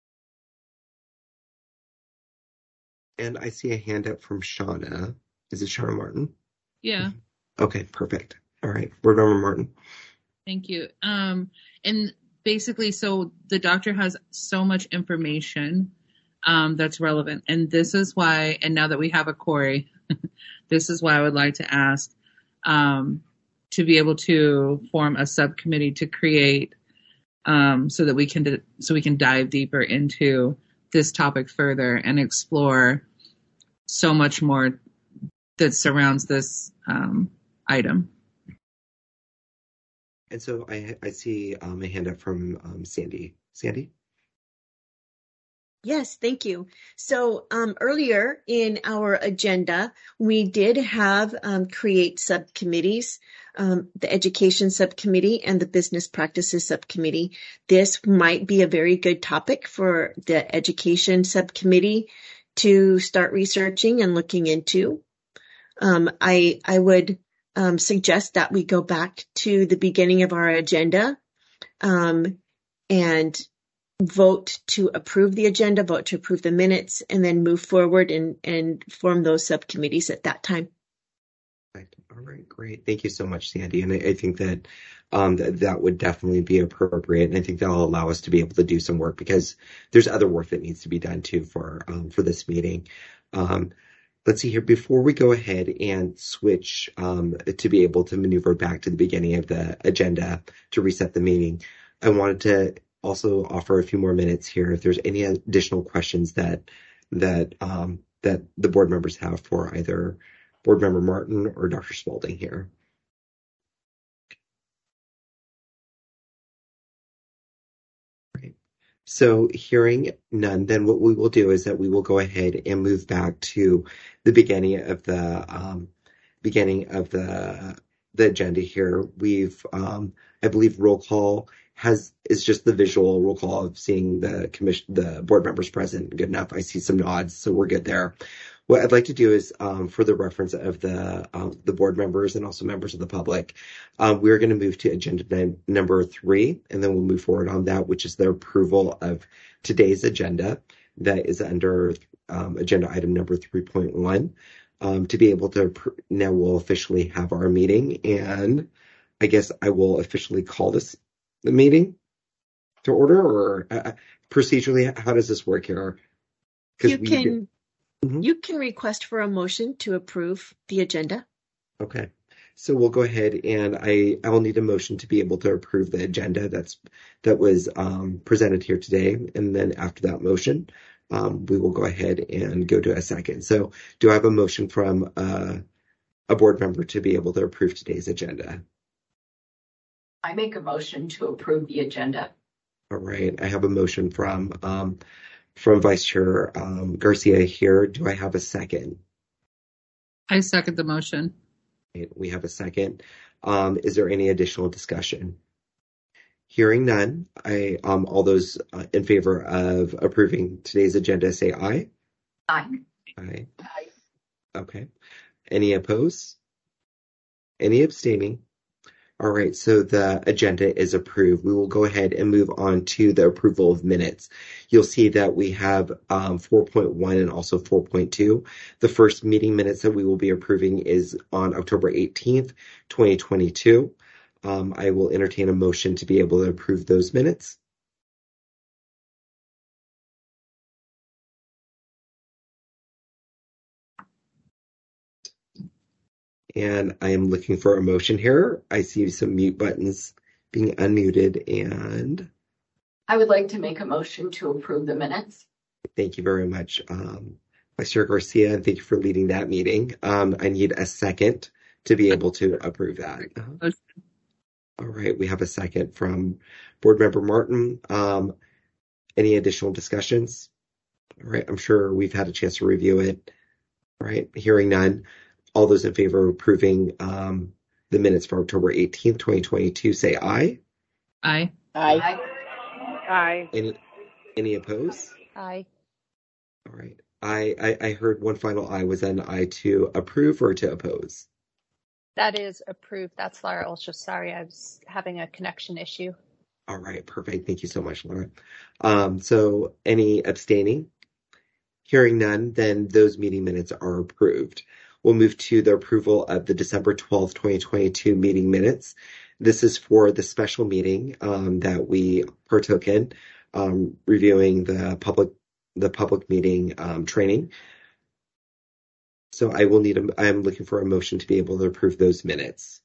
And I see a hand up from Shauna. Is it Shauna Martin? Yeah. Okay, perfect. All right, Board Member Martin. Thank you. Um, and basically, so the doctor has so much information um, that's relevant. And this is why, and now that we have a Corey, this is why I would like to ask um, to be able to form a subcommittee to create um, so that we can, so we can dive deeper into this topic further and explore so much more that surrounds this um, item. And so I I see um, a hand up from um, Sandy. Sandy? Yes, thank you. So um, earlier in our agenda, we did have um, create subcommittees, um, the education subcommittee and the business practices subcommittee. This might be a very good topic for the education subcommittee to start researching and looking into. Um, I I would um, suggest that we go back to the beginning of our agenda um, and vote to approve the agenda, vote to approve the minutes, and then move forward and, and form those subcommittees at that time. Right. All right, great. Thank you so much, Sandy. And I, I think that, um, that that would definitely be appropriate. And I think that'll allow us to be able to do some work because there's other work that needs to be done too for um, for this meeting. Um, let's see here. Before we go ahead and switch um, to be able to maneuver back to the beginning of the agenda to reset the meeting, I wanted to also offer a few more minutes here if there's any additional questions that that um, that the board members have for either Board Member Martin or Doctor Spaulding here. Right. So hearing none, then what we will do is that we will go ahead and move back to the beginning of the um, beginning of the the agenda here. We've um, I believe roll call has is just the visual roll call of seeing the commission, the board members present. Good enough. I see some nods, so we're good there. What I'd like to do is, um, for the reference of the um, the board members and also members of the public, um, we're going to move to agenda n- number three, and then we'll move forward on that, which is the approval of today's agenda. That is under um, agenda item number three point one. Um, to be able to now we'll officially have our meeting, and I guess I will officially call this the meeting to order, or uh, procedurally, how does this work here? You can did... mm-hmm. you can request for a motion to approve the agenda. Okay, so we'll go ahead and I I will need a motion to be able to approve the agenda that's that was um, presented here today, and then after that motion, um, we will go ahead and go to a second. So, do I have a motion from uh, a board member to be able to approve today's agenda? I make a motion to approve the agenda. All right. I have a motion from um, from Vice Chair um, Garcia here. Do I have a second? I second the motion. We have a second. Um, is there any additional discussion? Hearing none, I um, all those uh, in favor of approving today's agenda say aye. Aye. Aye. Aye. Okay. Any opposed? Any abstaining? All right, so the agenda is approved. We will go ahead and move on to the approval of minutes. You'll see that we have um, four point one and also four point two. The first meeting minutes that we will be approving is on October eighteenth, twenty twenty-two. Um, I will entertain a motion to be able to approve those minutes. And I am looking for a motion here. I see some mute buttons being unmuted, and I would like to make a motion to approve the minutes. Thank you very much, um, Vice Chair Garcia, and thank you for leading that meeting. Um, I need a second to be able to approve that. Uh-huh. All right, we have a second from Board Member Martin. Um, any additional discussions? All right, I'm sure we've had a chance to review it. All right, hearing none. All those in favor of approving um, the minutes for October eighteenth, twenty twenty-two, say aye. Aye. Aye. Aye. Any, any opposed? Aye. All right. I, I, I heard one final aye. Was that an aye to approve or to oppose? That is approved. That's Laura Olsha. Sorry, I was having a connection issue. All right, perfect. Thank you so much, Laura. Um, so any abstaining? Hearing none, then those meeting minutes are approved. We'll move to the approval of the December twelfth, twenty twenty-two meeting minutes. This is for the special meeting um, that we partook in, um, reviewing the public the public meeting um, training. So I will need a, I'm looking for a motion to be able to approve those minutes.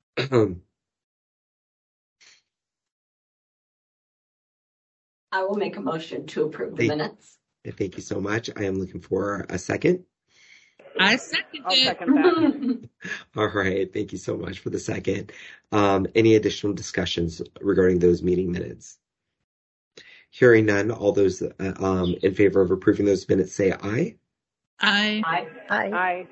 I will make a motion to approve the Thank, minutes. thank you so much. I am looking for a second. I second I'll it. second that. All right. Thank you so much for the second. Um, any additional discussions regarding those meeting minutes? Hearing none, all those uh, um, in favor of approving those minutes say aye. Aye. Aye. Aye. Aye.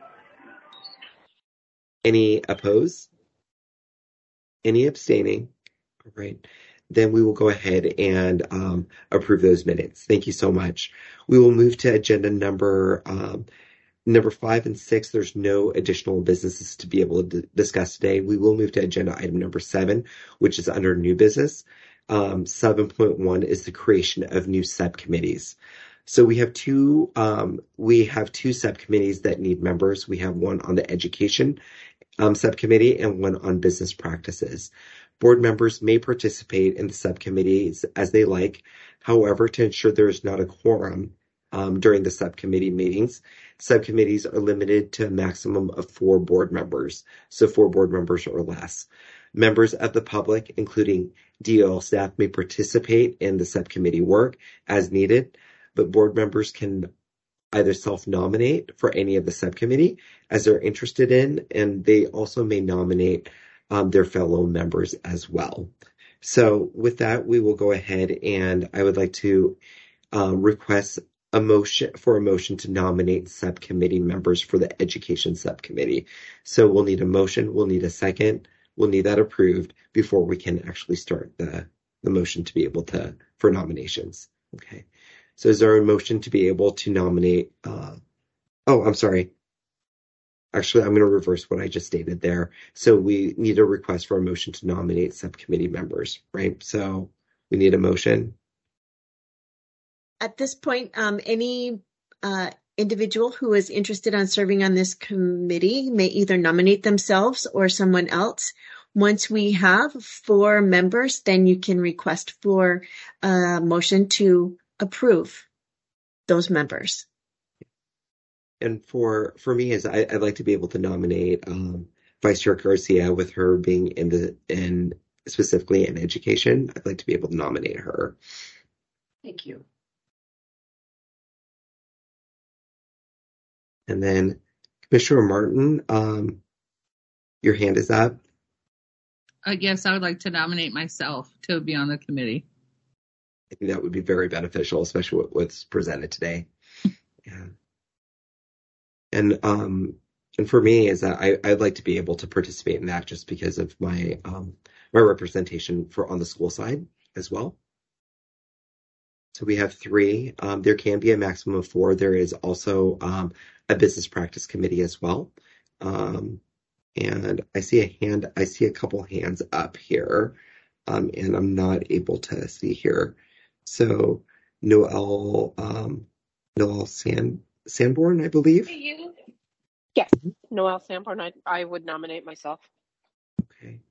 Any opposed? Any abstaining? All right. Then we will go ahead and um, approve those minutes. Thank you so much. We will move to agenda number um, number five and six. There's no additional businesses to be able to d- discuss today. We will move to agenda item number seven, which is under new business. Um, seven point one is the creation of new subcommittees. So we have two um, we have two subcommittees that need members. We have one on the education um, subcommittee and one on business practices. Board members may participate in the subcommittees as they like. However, to ensure there is not a quorum um, during the subcommittee meetings, subcommittees are limited to a maximum of four board members, so four board members or less. Members of the public, including D O L staff, may participate in the subcommittee work as needed, but board members can either self-nominate for any of the subcommittee as they're interested in, and they also may nominate Um, their fellow members as well. So with that, we will go ahead and I would like to um, request a motion for a motion to nominate subcommittee members for the education subcommittee. So we'll need a motion, we'll need a second, we'll need that approved before we can actually start the, the motion to be able to, for nominations. Okay. So is there a motion to be able to nominate, uh, oh, I'm sorry. Actually, I'm going to reverse what I just stated there. So we need a request for a motion to nominate subcommittee members, right? So we need a motion. At this point, um, any uh, individual who is interested in serving on this committee may either nominate themselves or someone else. Once we have four members, then you can request for a motion to approve those members. And for for me, is I, I'd like to be able to nominate um, Vice Chair Garcia, with her being in the in specifically in education. I'd like to be able to nominate her. Thank you. And then Commissioner Martin, um, your hand is up. I guess I would like to nominate myself to be on the committee. I think that would be very beneficial, especially with what's presented today. Yeah. And um, and for me, is that I, I'd like to be able to participate in that just because of my um, my representation for on the school side as well. So we have three. Um, there can be a maximum of four. There is also um, a business practice committee as well. Um, and I see a hand. I see a couple hands up here, um, and I'm not able to see here. So Noel um, Noel Sand. Sanborn, I believe. Yes, Noel Sanborn. I, I would nominate myself. Okay.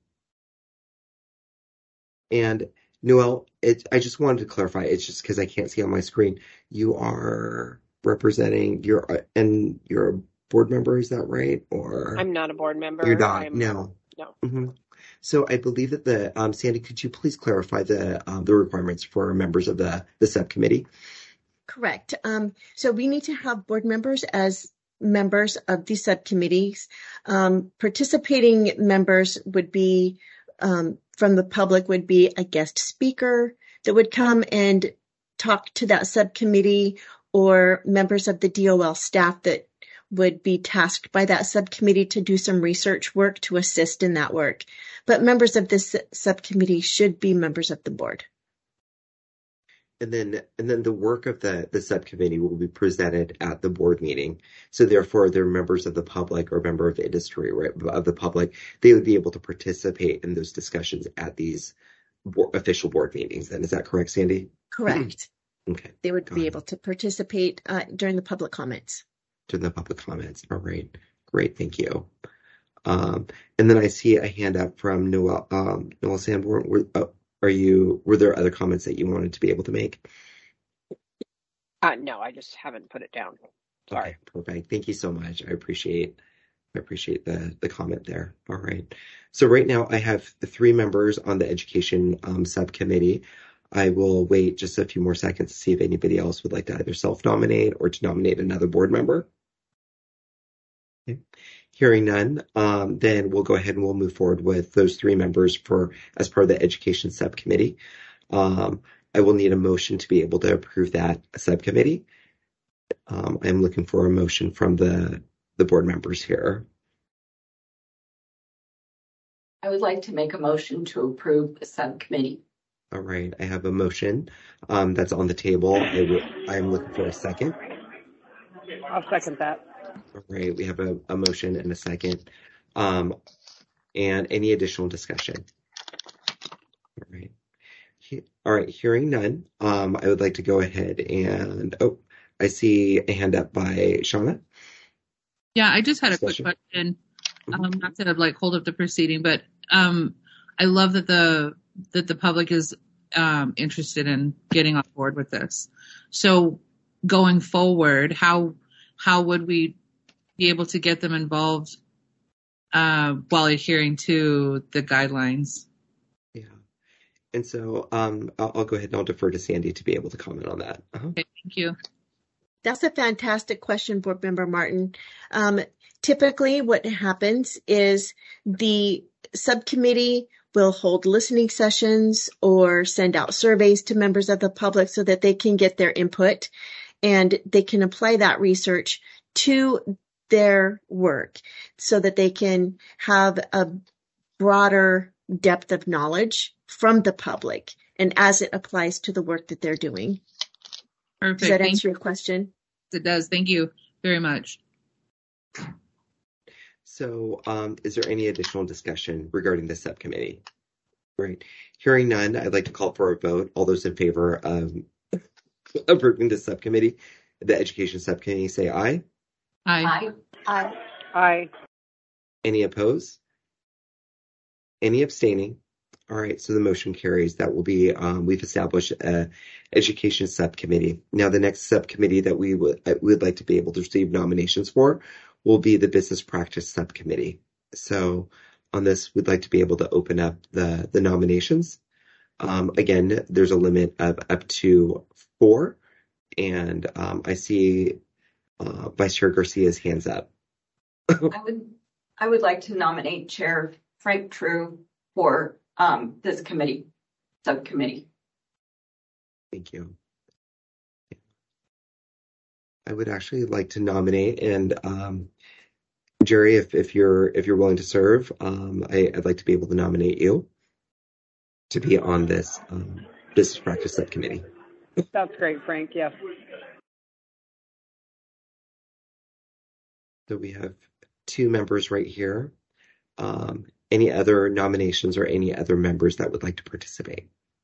And Noel, it, I just wanted to clarify. It's just because I can't see on my screen. You are representing your and you're a board member. Is that right? Or I'm not a board member. You're not. I'm, no. No. Mm-hmm. So I believe that the um, Sandy, could you please clarify the um, the requirements for members of the the subcommittee? Correct. Um, so we need to have board members as members of the subcommittees. Um, participating members would be um, from the public would be a guest speaker that would come and talk to that subcommittee, or members of the D O L staff that would be tasked by that subcommittee to do some research work to assist in that work. But members of this subcommittee should be members of the board. And then, and then the work of the, the subcommittee will be presented at the board meeting. So therefore, they're members of the public or member of the industry, right, of the public. They would be able to participate in those discussions at these bo- official board meetings. Then is that correct, Sandy? Correct. Okay. They would Got be it. able to participate uh, during the public comments. During the public comments. All right. Great. Thank you. Um, and then I see a hand up from Noel, um, Noel Sanborn. Were, uh, are you, were there other comments that you wanted to be able to make? Uh, no, I just haven't put it down. Sorry. Okay, perfect. Thank you so much. I appreciate, I appreciate the, the comment there. All right. So right now I have three members on the education um, subcommittee. I will wait just a few more seconds to see if anybody else would like to either self-nominate or to nominate another board member. Okay. Hearing none, um, then we'll go ahead and we'll move forward with those three members for as part of the education subcommittee. Um, I will need a motion to be able to approve that subcommittee. Um, I'm looking for a motion from the, the board members here. I would like to make a motion to approve the subcommittee. All right, I have a motion um, that's on the table. I will, I'm looking for a second. I'll second that. All right, we have a, a motion and a second. Um, and any additional discussion? All right. He, all right, hearing none, um, I would like to go ahead and, oh, I see a hand up by Shauna. Yeah, I just had a quick Discussion. question. Um, not to like hold up the proceeding, but um, I love that the that the public is um, interested in getting on board with this. So going forward, how how would we be able to get them involved uh, while adhering to the guidelines? Yeah. And so um, I'll, I'll go ahead and I'll defer to Sandy to be able to comment on that. Uh-huh. Okay, thank you. That's a fantastic question, Board Member Martin. Um, typically what happens is the subcommittee will hold listening sessions or send out surveys to members of the public so that they can get their input and they can apply that research to their work so that they can have a broader depth of knowledge from the public and as it applies to the work that they're doing. Perfect. Does that Thank answer you. your question? It does. Thank you very much. So um, is there any additional discussion regarding the subcommittee? Right. Hearing none, I'd like to call for a vote. All those in favor of approving the subcommittee, the education subcommittee, say aye. Aye. Aye. Aye. Any opposed? Any abstaining? All right, so the motion carries. That will be, um, we've established a education subcommittee. Now, the next subcommittee that we would, uh, would like to be able to receive nominations for will be the business practice subcommittee. So on this, we'd like to be able to open up the, the nominations. Um, again, there's a limit of up to four. And um, I see uh, Vice Chair Garcia's hands up. I would, I would like to nominate Chair Frank True for um, this committee, subcommittee. Thank you. I would actually like to nominate, and um, Jerry, if, if you're if you're willing to serve, um, I, I'd like to be able to nominate you to be on this um, business practice subcommittee. That's great, Frank. Yes. So we have two members right here. Um, any other nominations or any other members that would like to participate?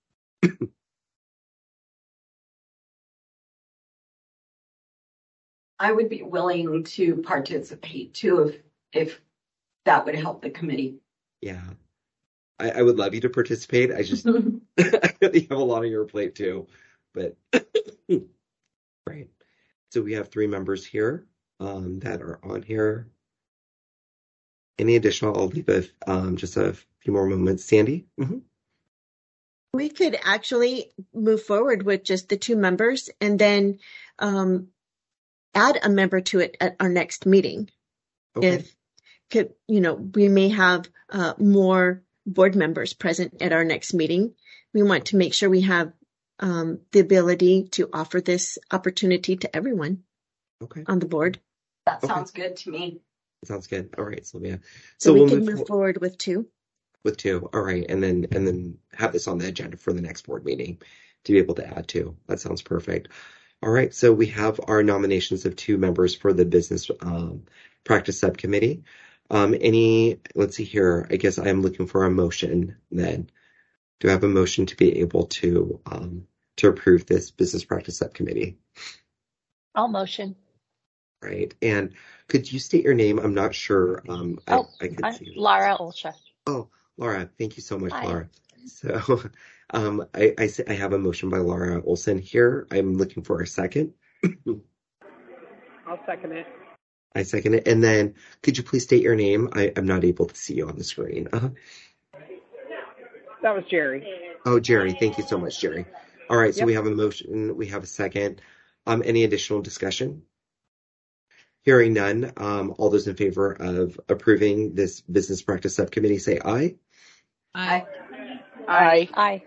I would be willing to participate too if if that would help the committee. Yeah, I, I would love you to participate. I just you have a lot on your plate too, but right. So we have three members here um, that are on here. Any additional? I'll leave a, um, just a few more moments. Sandy? Mm-hmm. We could actually move forward with just the two members and then um, add a member to it at our next meeting. Okay. If could, you know, we may have uh, more board members present at our next meeting. We want to make sure we have um, the ability to offer this opportunity to everyone Okay. on the board. That Okay. sounds good to me. Sounds good. All right, Sylvia. So, So, we we'll can move, move for- forward with two. with two. All right, and then and then have this on the agenda for the next board meeting to be able to add to. That sounds perfect. All right, so we have our nominations of two members for the business um, practice subcommittee. Um, any, let's see here, I guess I'm looking for a motion then. Do I have a motion to be able to um, to approve this business practice subcommittee? I'll motion. Right, and could you state your name? I'm not sure. Um, Oh, I, I could I, see. Lara Olsha. Oh, Laura, thank you so much, Hi. Laura. So um, I, I, I have a motion by Laura Olson here. I'm looking for a second. I'll second it. I second it. And then could you please state your name? I, I'm not able to see you on the screen. Uh-huh. That was Jerry. Oh, Jerry. Thank you so much, Jerry. All right. So Yep. we have a motion. We have a second. Um, any additional discussion? Hearing none. Um, all those in favor of approving this business practice subcommittee, say aye. Aye. Aye. Aye.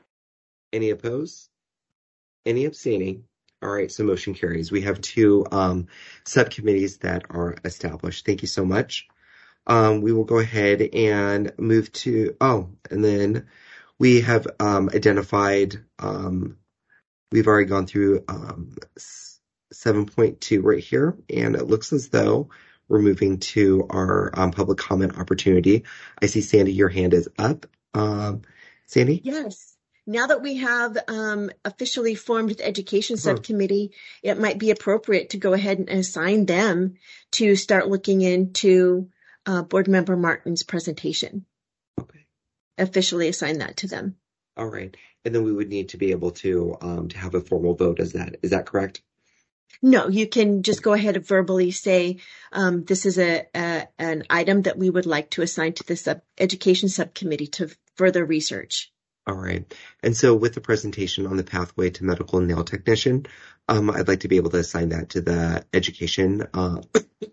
Any opposed? Any abstaining? All right, so motion carries. We have two um, subcommittees that are established. Thank you so much. Um, we will go ahead and move to, oh, and then we have um, identified, um, we've already gone through um, seven point two right here, and it looks as though we're moving to our um, public comment opportunity. I see, Sandy, your hand is up. Um, Sandy? Yes. Now that we have um, officially formed the education subcommittee, it might be appropriate to go ahead and assign them to start looking into uh, Board Member Martin's presentation. Okay. Officially assign that to them. All right. And then we would need to be able to um, to have a formal vote. Is that is that correct? No, you can just go ahead and verbally say um, this is a, a an item that we would like to assign to the sub- education subcommittee to further research. All right. And so with the presentation on the pathway to medical nail technician, um, I'd like to be able to assign that to the education, uh,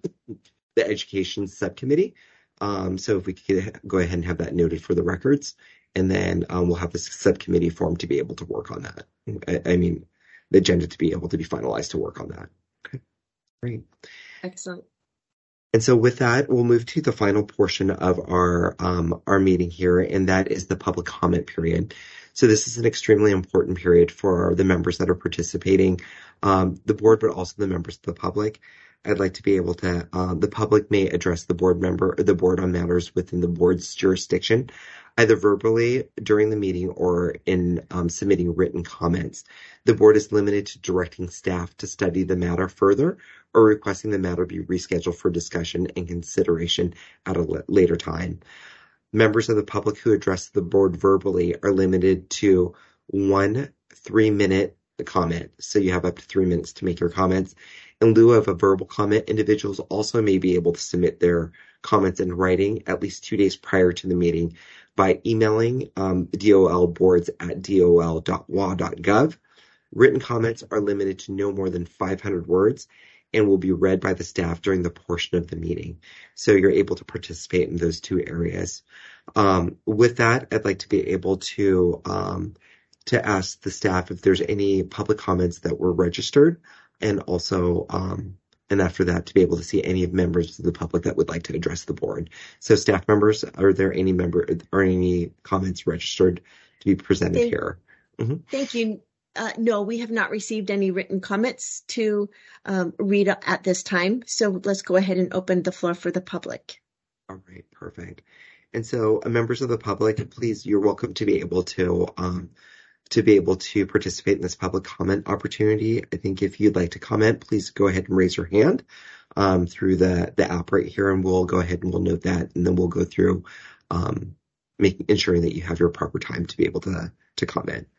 the education subcommittee. Um, so if we could go ahead and have that noted for the records, and then um, we'll have the subcommittee formed to be able to work on that. I, I mean, the agenda to be able to be finalized to work on that. Okay, great. Excellent. And so with that, we'll move to the final portion of our um, our meeting here, and that is the public comment period. So this is an extremely important period for the members that are participating, um, the board, but also the members of the public. I'd like to be able to, uh, the public may address the board member or the board on matters within the board's jurisdiction, either verbally during the meeting or in um, submitting written comments. The board is limited to directing staff to study the matter further or requesting the matter be rescheduled for discussion and consideration at a later time. Members of the public who address the board verbally are limited to one three-minute comment. So you have up to three minutes to make your comments. In lieu of a verbal comment, individuals also may be able to submit their comments in writing at least two days prior to the meeting by emailing um, D O L boards at D O L dot W A dot gov. Written comments are limited to no more than five hundred words and will be read by the staff during the portion of the meeting. So you're able to participate in those two areas. Um, with that, I'd like to be able to um, to ask the staff if there's any public comments that were registered, and also um, and after that to be able to see any members of the public that would like to address the board. So staff members, are there any member or any comments registered to be presented Thank, here? Mm-hmm. Thank you. Uh, no, we have not received any written comments to um, read at this time. So let's go ahead and open the floor for the public. All right, perfect. And so uh, members of the public, please, you're welcome to be able to um, to be able to participate in this public comment opportunity. I think if you'd like to comment, please go ahead and raise your hand um, through the, the app right here, and we'll go ahead and we'll note that, and then we'll go through um, making ensuring that you have your proper time to be able to to comment.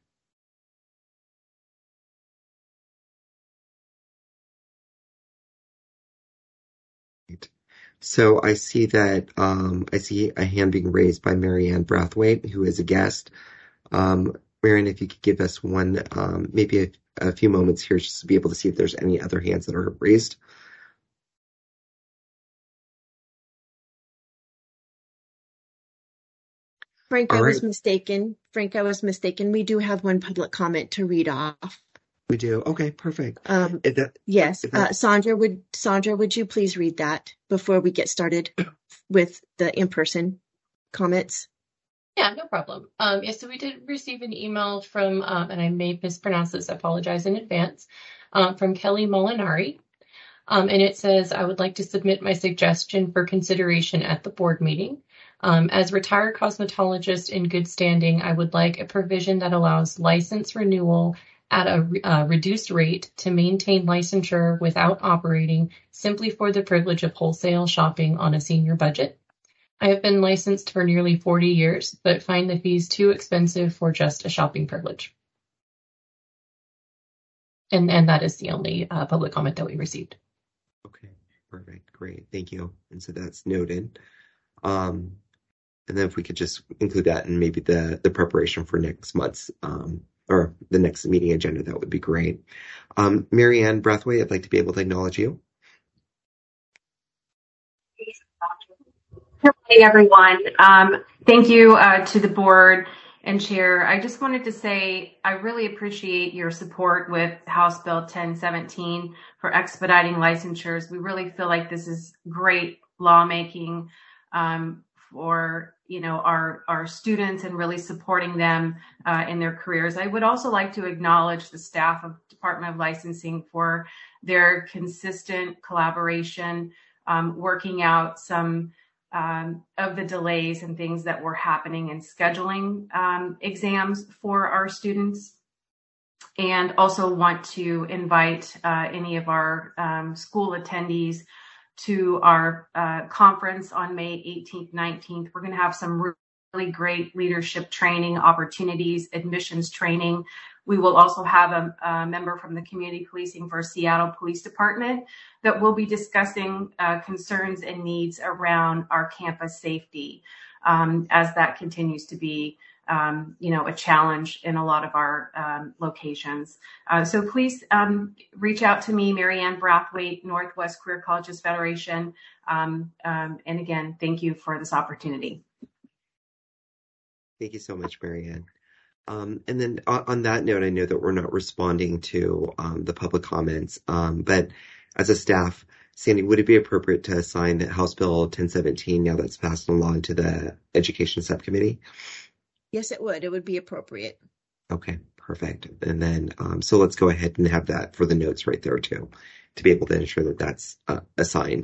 So I see that um, I see a hand being raised by Marianne Brathwaite, who is a guest. Um, Marianne, if you could give us one, um, maybe a, a few moments here just to be able to see if there's any other hands that are raised. Frank, All I right. was mistaken. Frank, I was mistaken. We do have one public comment to read off. We do. Okay, perfect. Um, If that, yes, if that, uh, Sandra would Sandra, would you please read that before we get started with the in-person comments? Yeah, no problem. Um, yeah, so we did receive an email from, um, and I may mispronounce this, I apologize in advance, um, from Kelly Molinari. Um, and it says, I would like to submit my suggestion for consideration at the board meeting. Um, as retired cosmetologist in good standing, I would like a provision that allows license renewal at a uh, reduced rate to maintain licensure without operating simply for the privilege of wholesale shopping on a senior budget. I have been licensed for nearly forty years, but find the fees too expensive for just a shopping privilege. And, and that is the only uh, public comment that we received. Okay, perfect, great, thank you. And so that's noted. Um, and then if we could just include that in maybe the, the preparation for next month's, um, or the next meeting agenda, that would be great. Um, Mary Ann Brathwaite, I'd like to be able to acknowledge you. Good morning, everyone. Um, thank you uh, to the board and chair. I just wanted to say I really appreciate your support with House Bill ten seventeen for expediting licensures. We really feel like this is great lawmaking um, for you know our our students and really supporting them uh, in their careers. I would also like to acknowledge the staff of Department of Licensing for their consistent collaboration, um, working out some Um, of the delays and things that were happening in scheduling um, exams for our students. And also want to invite uh, any of our um, school attendees to our uh, conference on May eighteenth, nineteenth. We're going to have some really great leadership training opportunities, admissions training. We will also have a, a member from the Community Policing for Seattle Police Department that will be discussing uh, concerns and needs around our campus safety um, as that continues to be, um, you know, a challenge in a lot of our um, locations. Uh, so please um, reach out to me, Mary Ann Brathwaite, Northwest Career Colleges Federation. Um, um, and again, thank you for this opportunity. Thank you so much, Mary Ann. Um, and then on, on that note, I know that we're not responding to um, the public comments, um, but as a staff, Sandy, would it be appropriate to assign that House Bill ten seventeen, now that's passed along, to the Education Subcommittee? Yes, it would. It would be appropriate. Okay, perfect. And then, um, so let's go ahead and have that for the notes right there too, to be able to ensure that that's uh, assigned.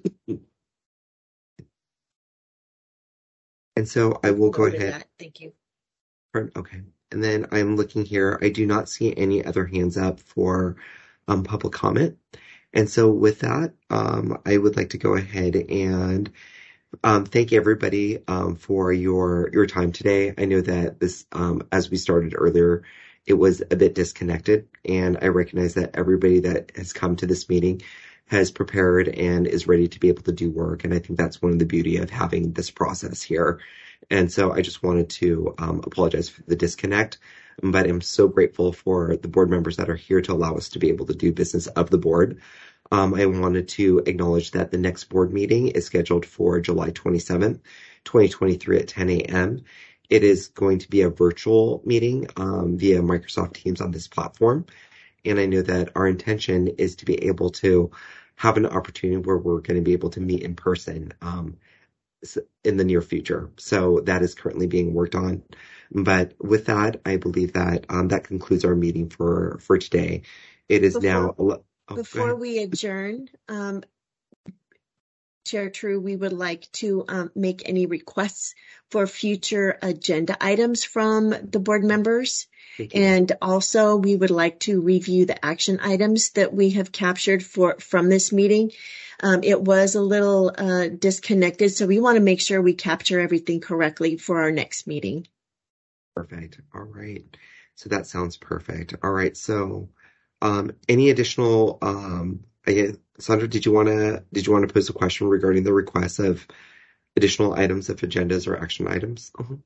And so I will go ahead. That. Thank you. Okay. And then I'm looking here. I do not see any other hands up for um, public comment. And so with that, um, I would like to go ahead and um, thank everybody um, for your your time today. I know that this, um, as we started earlier, it was a bit disconnected. And I recognize that everybody that has come to this meeting has prepared and is ready to be able to do work. And I think that's one of the beauty of having this process here. And so I just wanted to um, apologize for the disconnect, but I'm so grateful for the board members that are here to allow us to be able to do business of the board. Um, I wanted to acknowledge that the next board meeting is scheduled for July twenty-seventh, twenty twenty-three at ten a.m. It is going to be a virtual meeting um, via Microsoft Teams on this platform. And I know that our intention is to be able to have an opportunity where we're going to be able to meet in person um, in the near future. So that is currently being worked on. But with that, I believe that um, that concludes our meeting for, for today. It is before, now... Oh, before we adjourn, um, Chair True, we would like to um, make any requests for future agenda items from the board members. And also we would like to review the action items that we have captured for from this meeting. Um, it was a little uh, disconnected, so we want to make sure we capture everything correctly for our next meeting. Perfect. All right. So that sounds perfect. All right. So um, any additional, um, I guess, Sandra, did you want to did you want to pose a question regarding the request of additional items of agendas or action items? Uh-huh.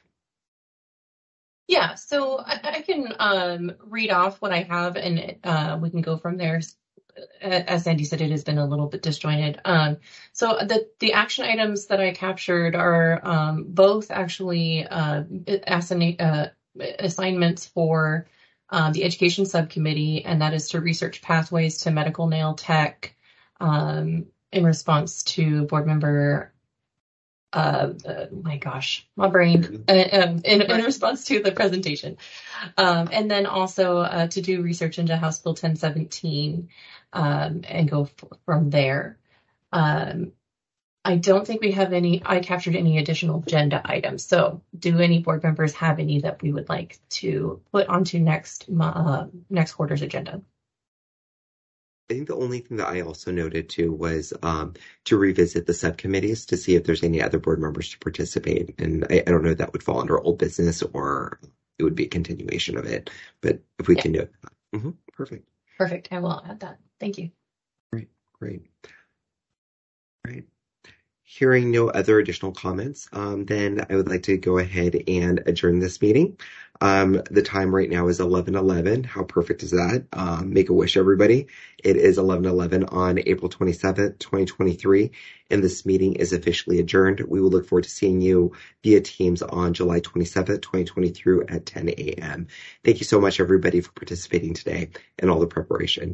Yeah, so I, I can um, read off what I have, and uh, we can go from there. As Sandy said, it has been a little bit disjointed. Um, so the, the action items that I captured are um, both actually uh, assign, uh, assignments for um, the Education Subcommittee, and that is to research pathways to medical nail tech um, in response to board member uh, uh, my gosh, my brain, uh, um, in, in response to the presentation. Um, and then also uh, to do research into House Bill ten seventeen um, and go f- from there. Um, I don't think we have any, I captured any additional agenda items. So do any board members have any that we would like to put onto next uh, next quarter's agenda? I think the only thing that I also noted too was um, to revisit the subcommittees to see if there's any other board members to participate. And I, I don't know if that would fall under old business or it would be a continuation of it. But if we Yeah. can do it, mm-hmm, perfect. Perfect. I will add that. Thank you. Great, great. Right. Hearing no other additional comments, um, then I would like to go ahead and adjourn this meeting. Um, the time right now is eleven eleven. How perfect is that? Um, make a wish, everybody. It is eleven eleven on April twenty-seventh, twenty twenty-three, and this meeting is officially adjourned. We will look forward to seeing you via Teams on July twenty-seventh, twenty twenty-three at ten a.m. Thank you so much, everybody, for participating today and all the preparation.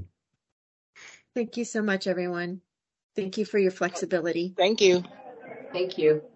Thank you so much, everyone. Thank you for your flexibility. Thank you. Thank you.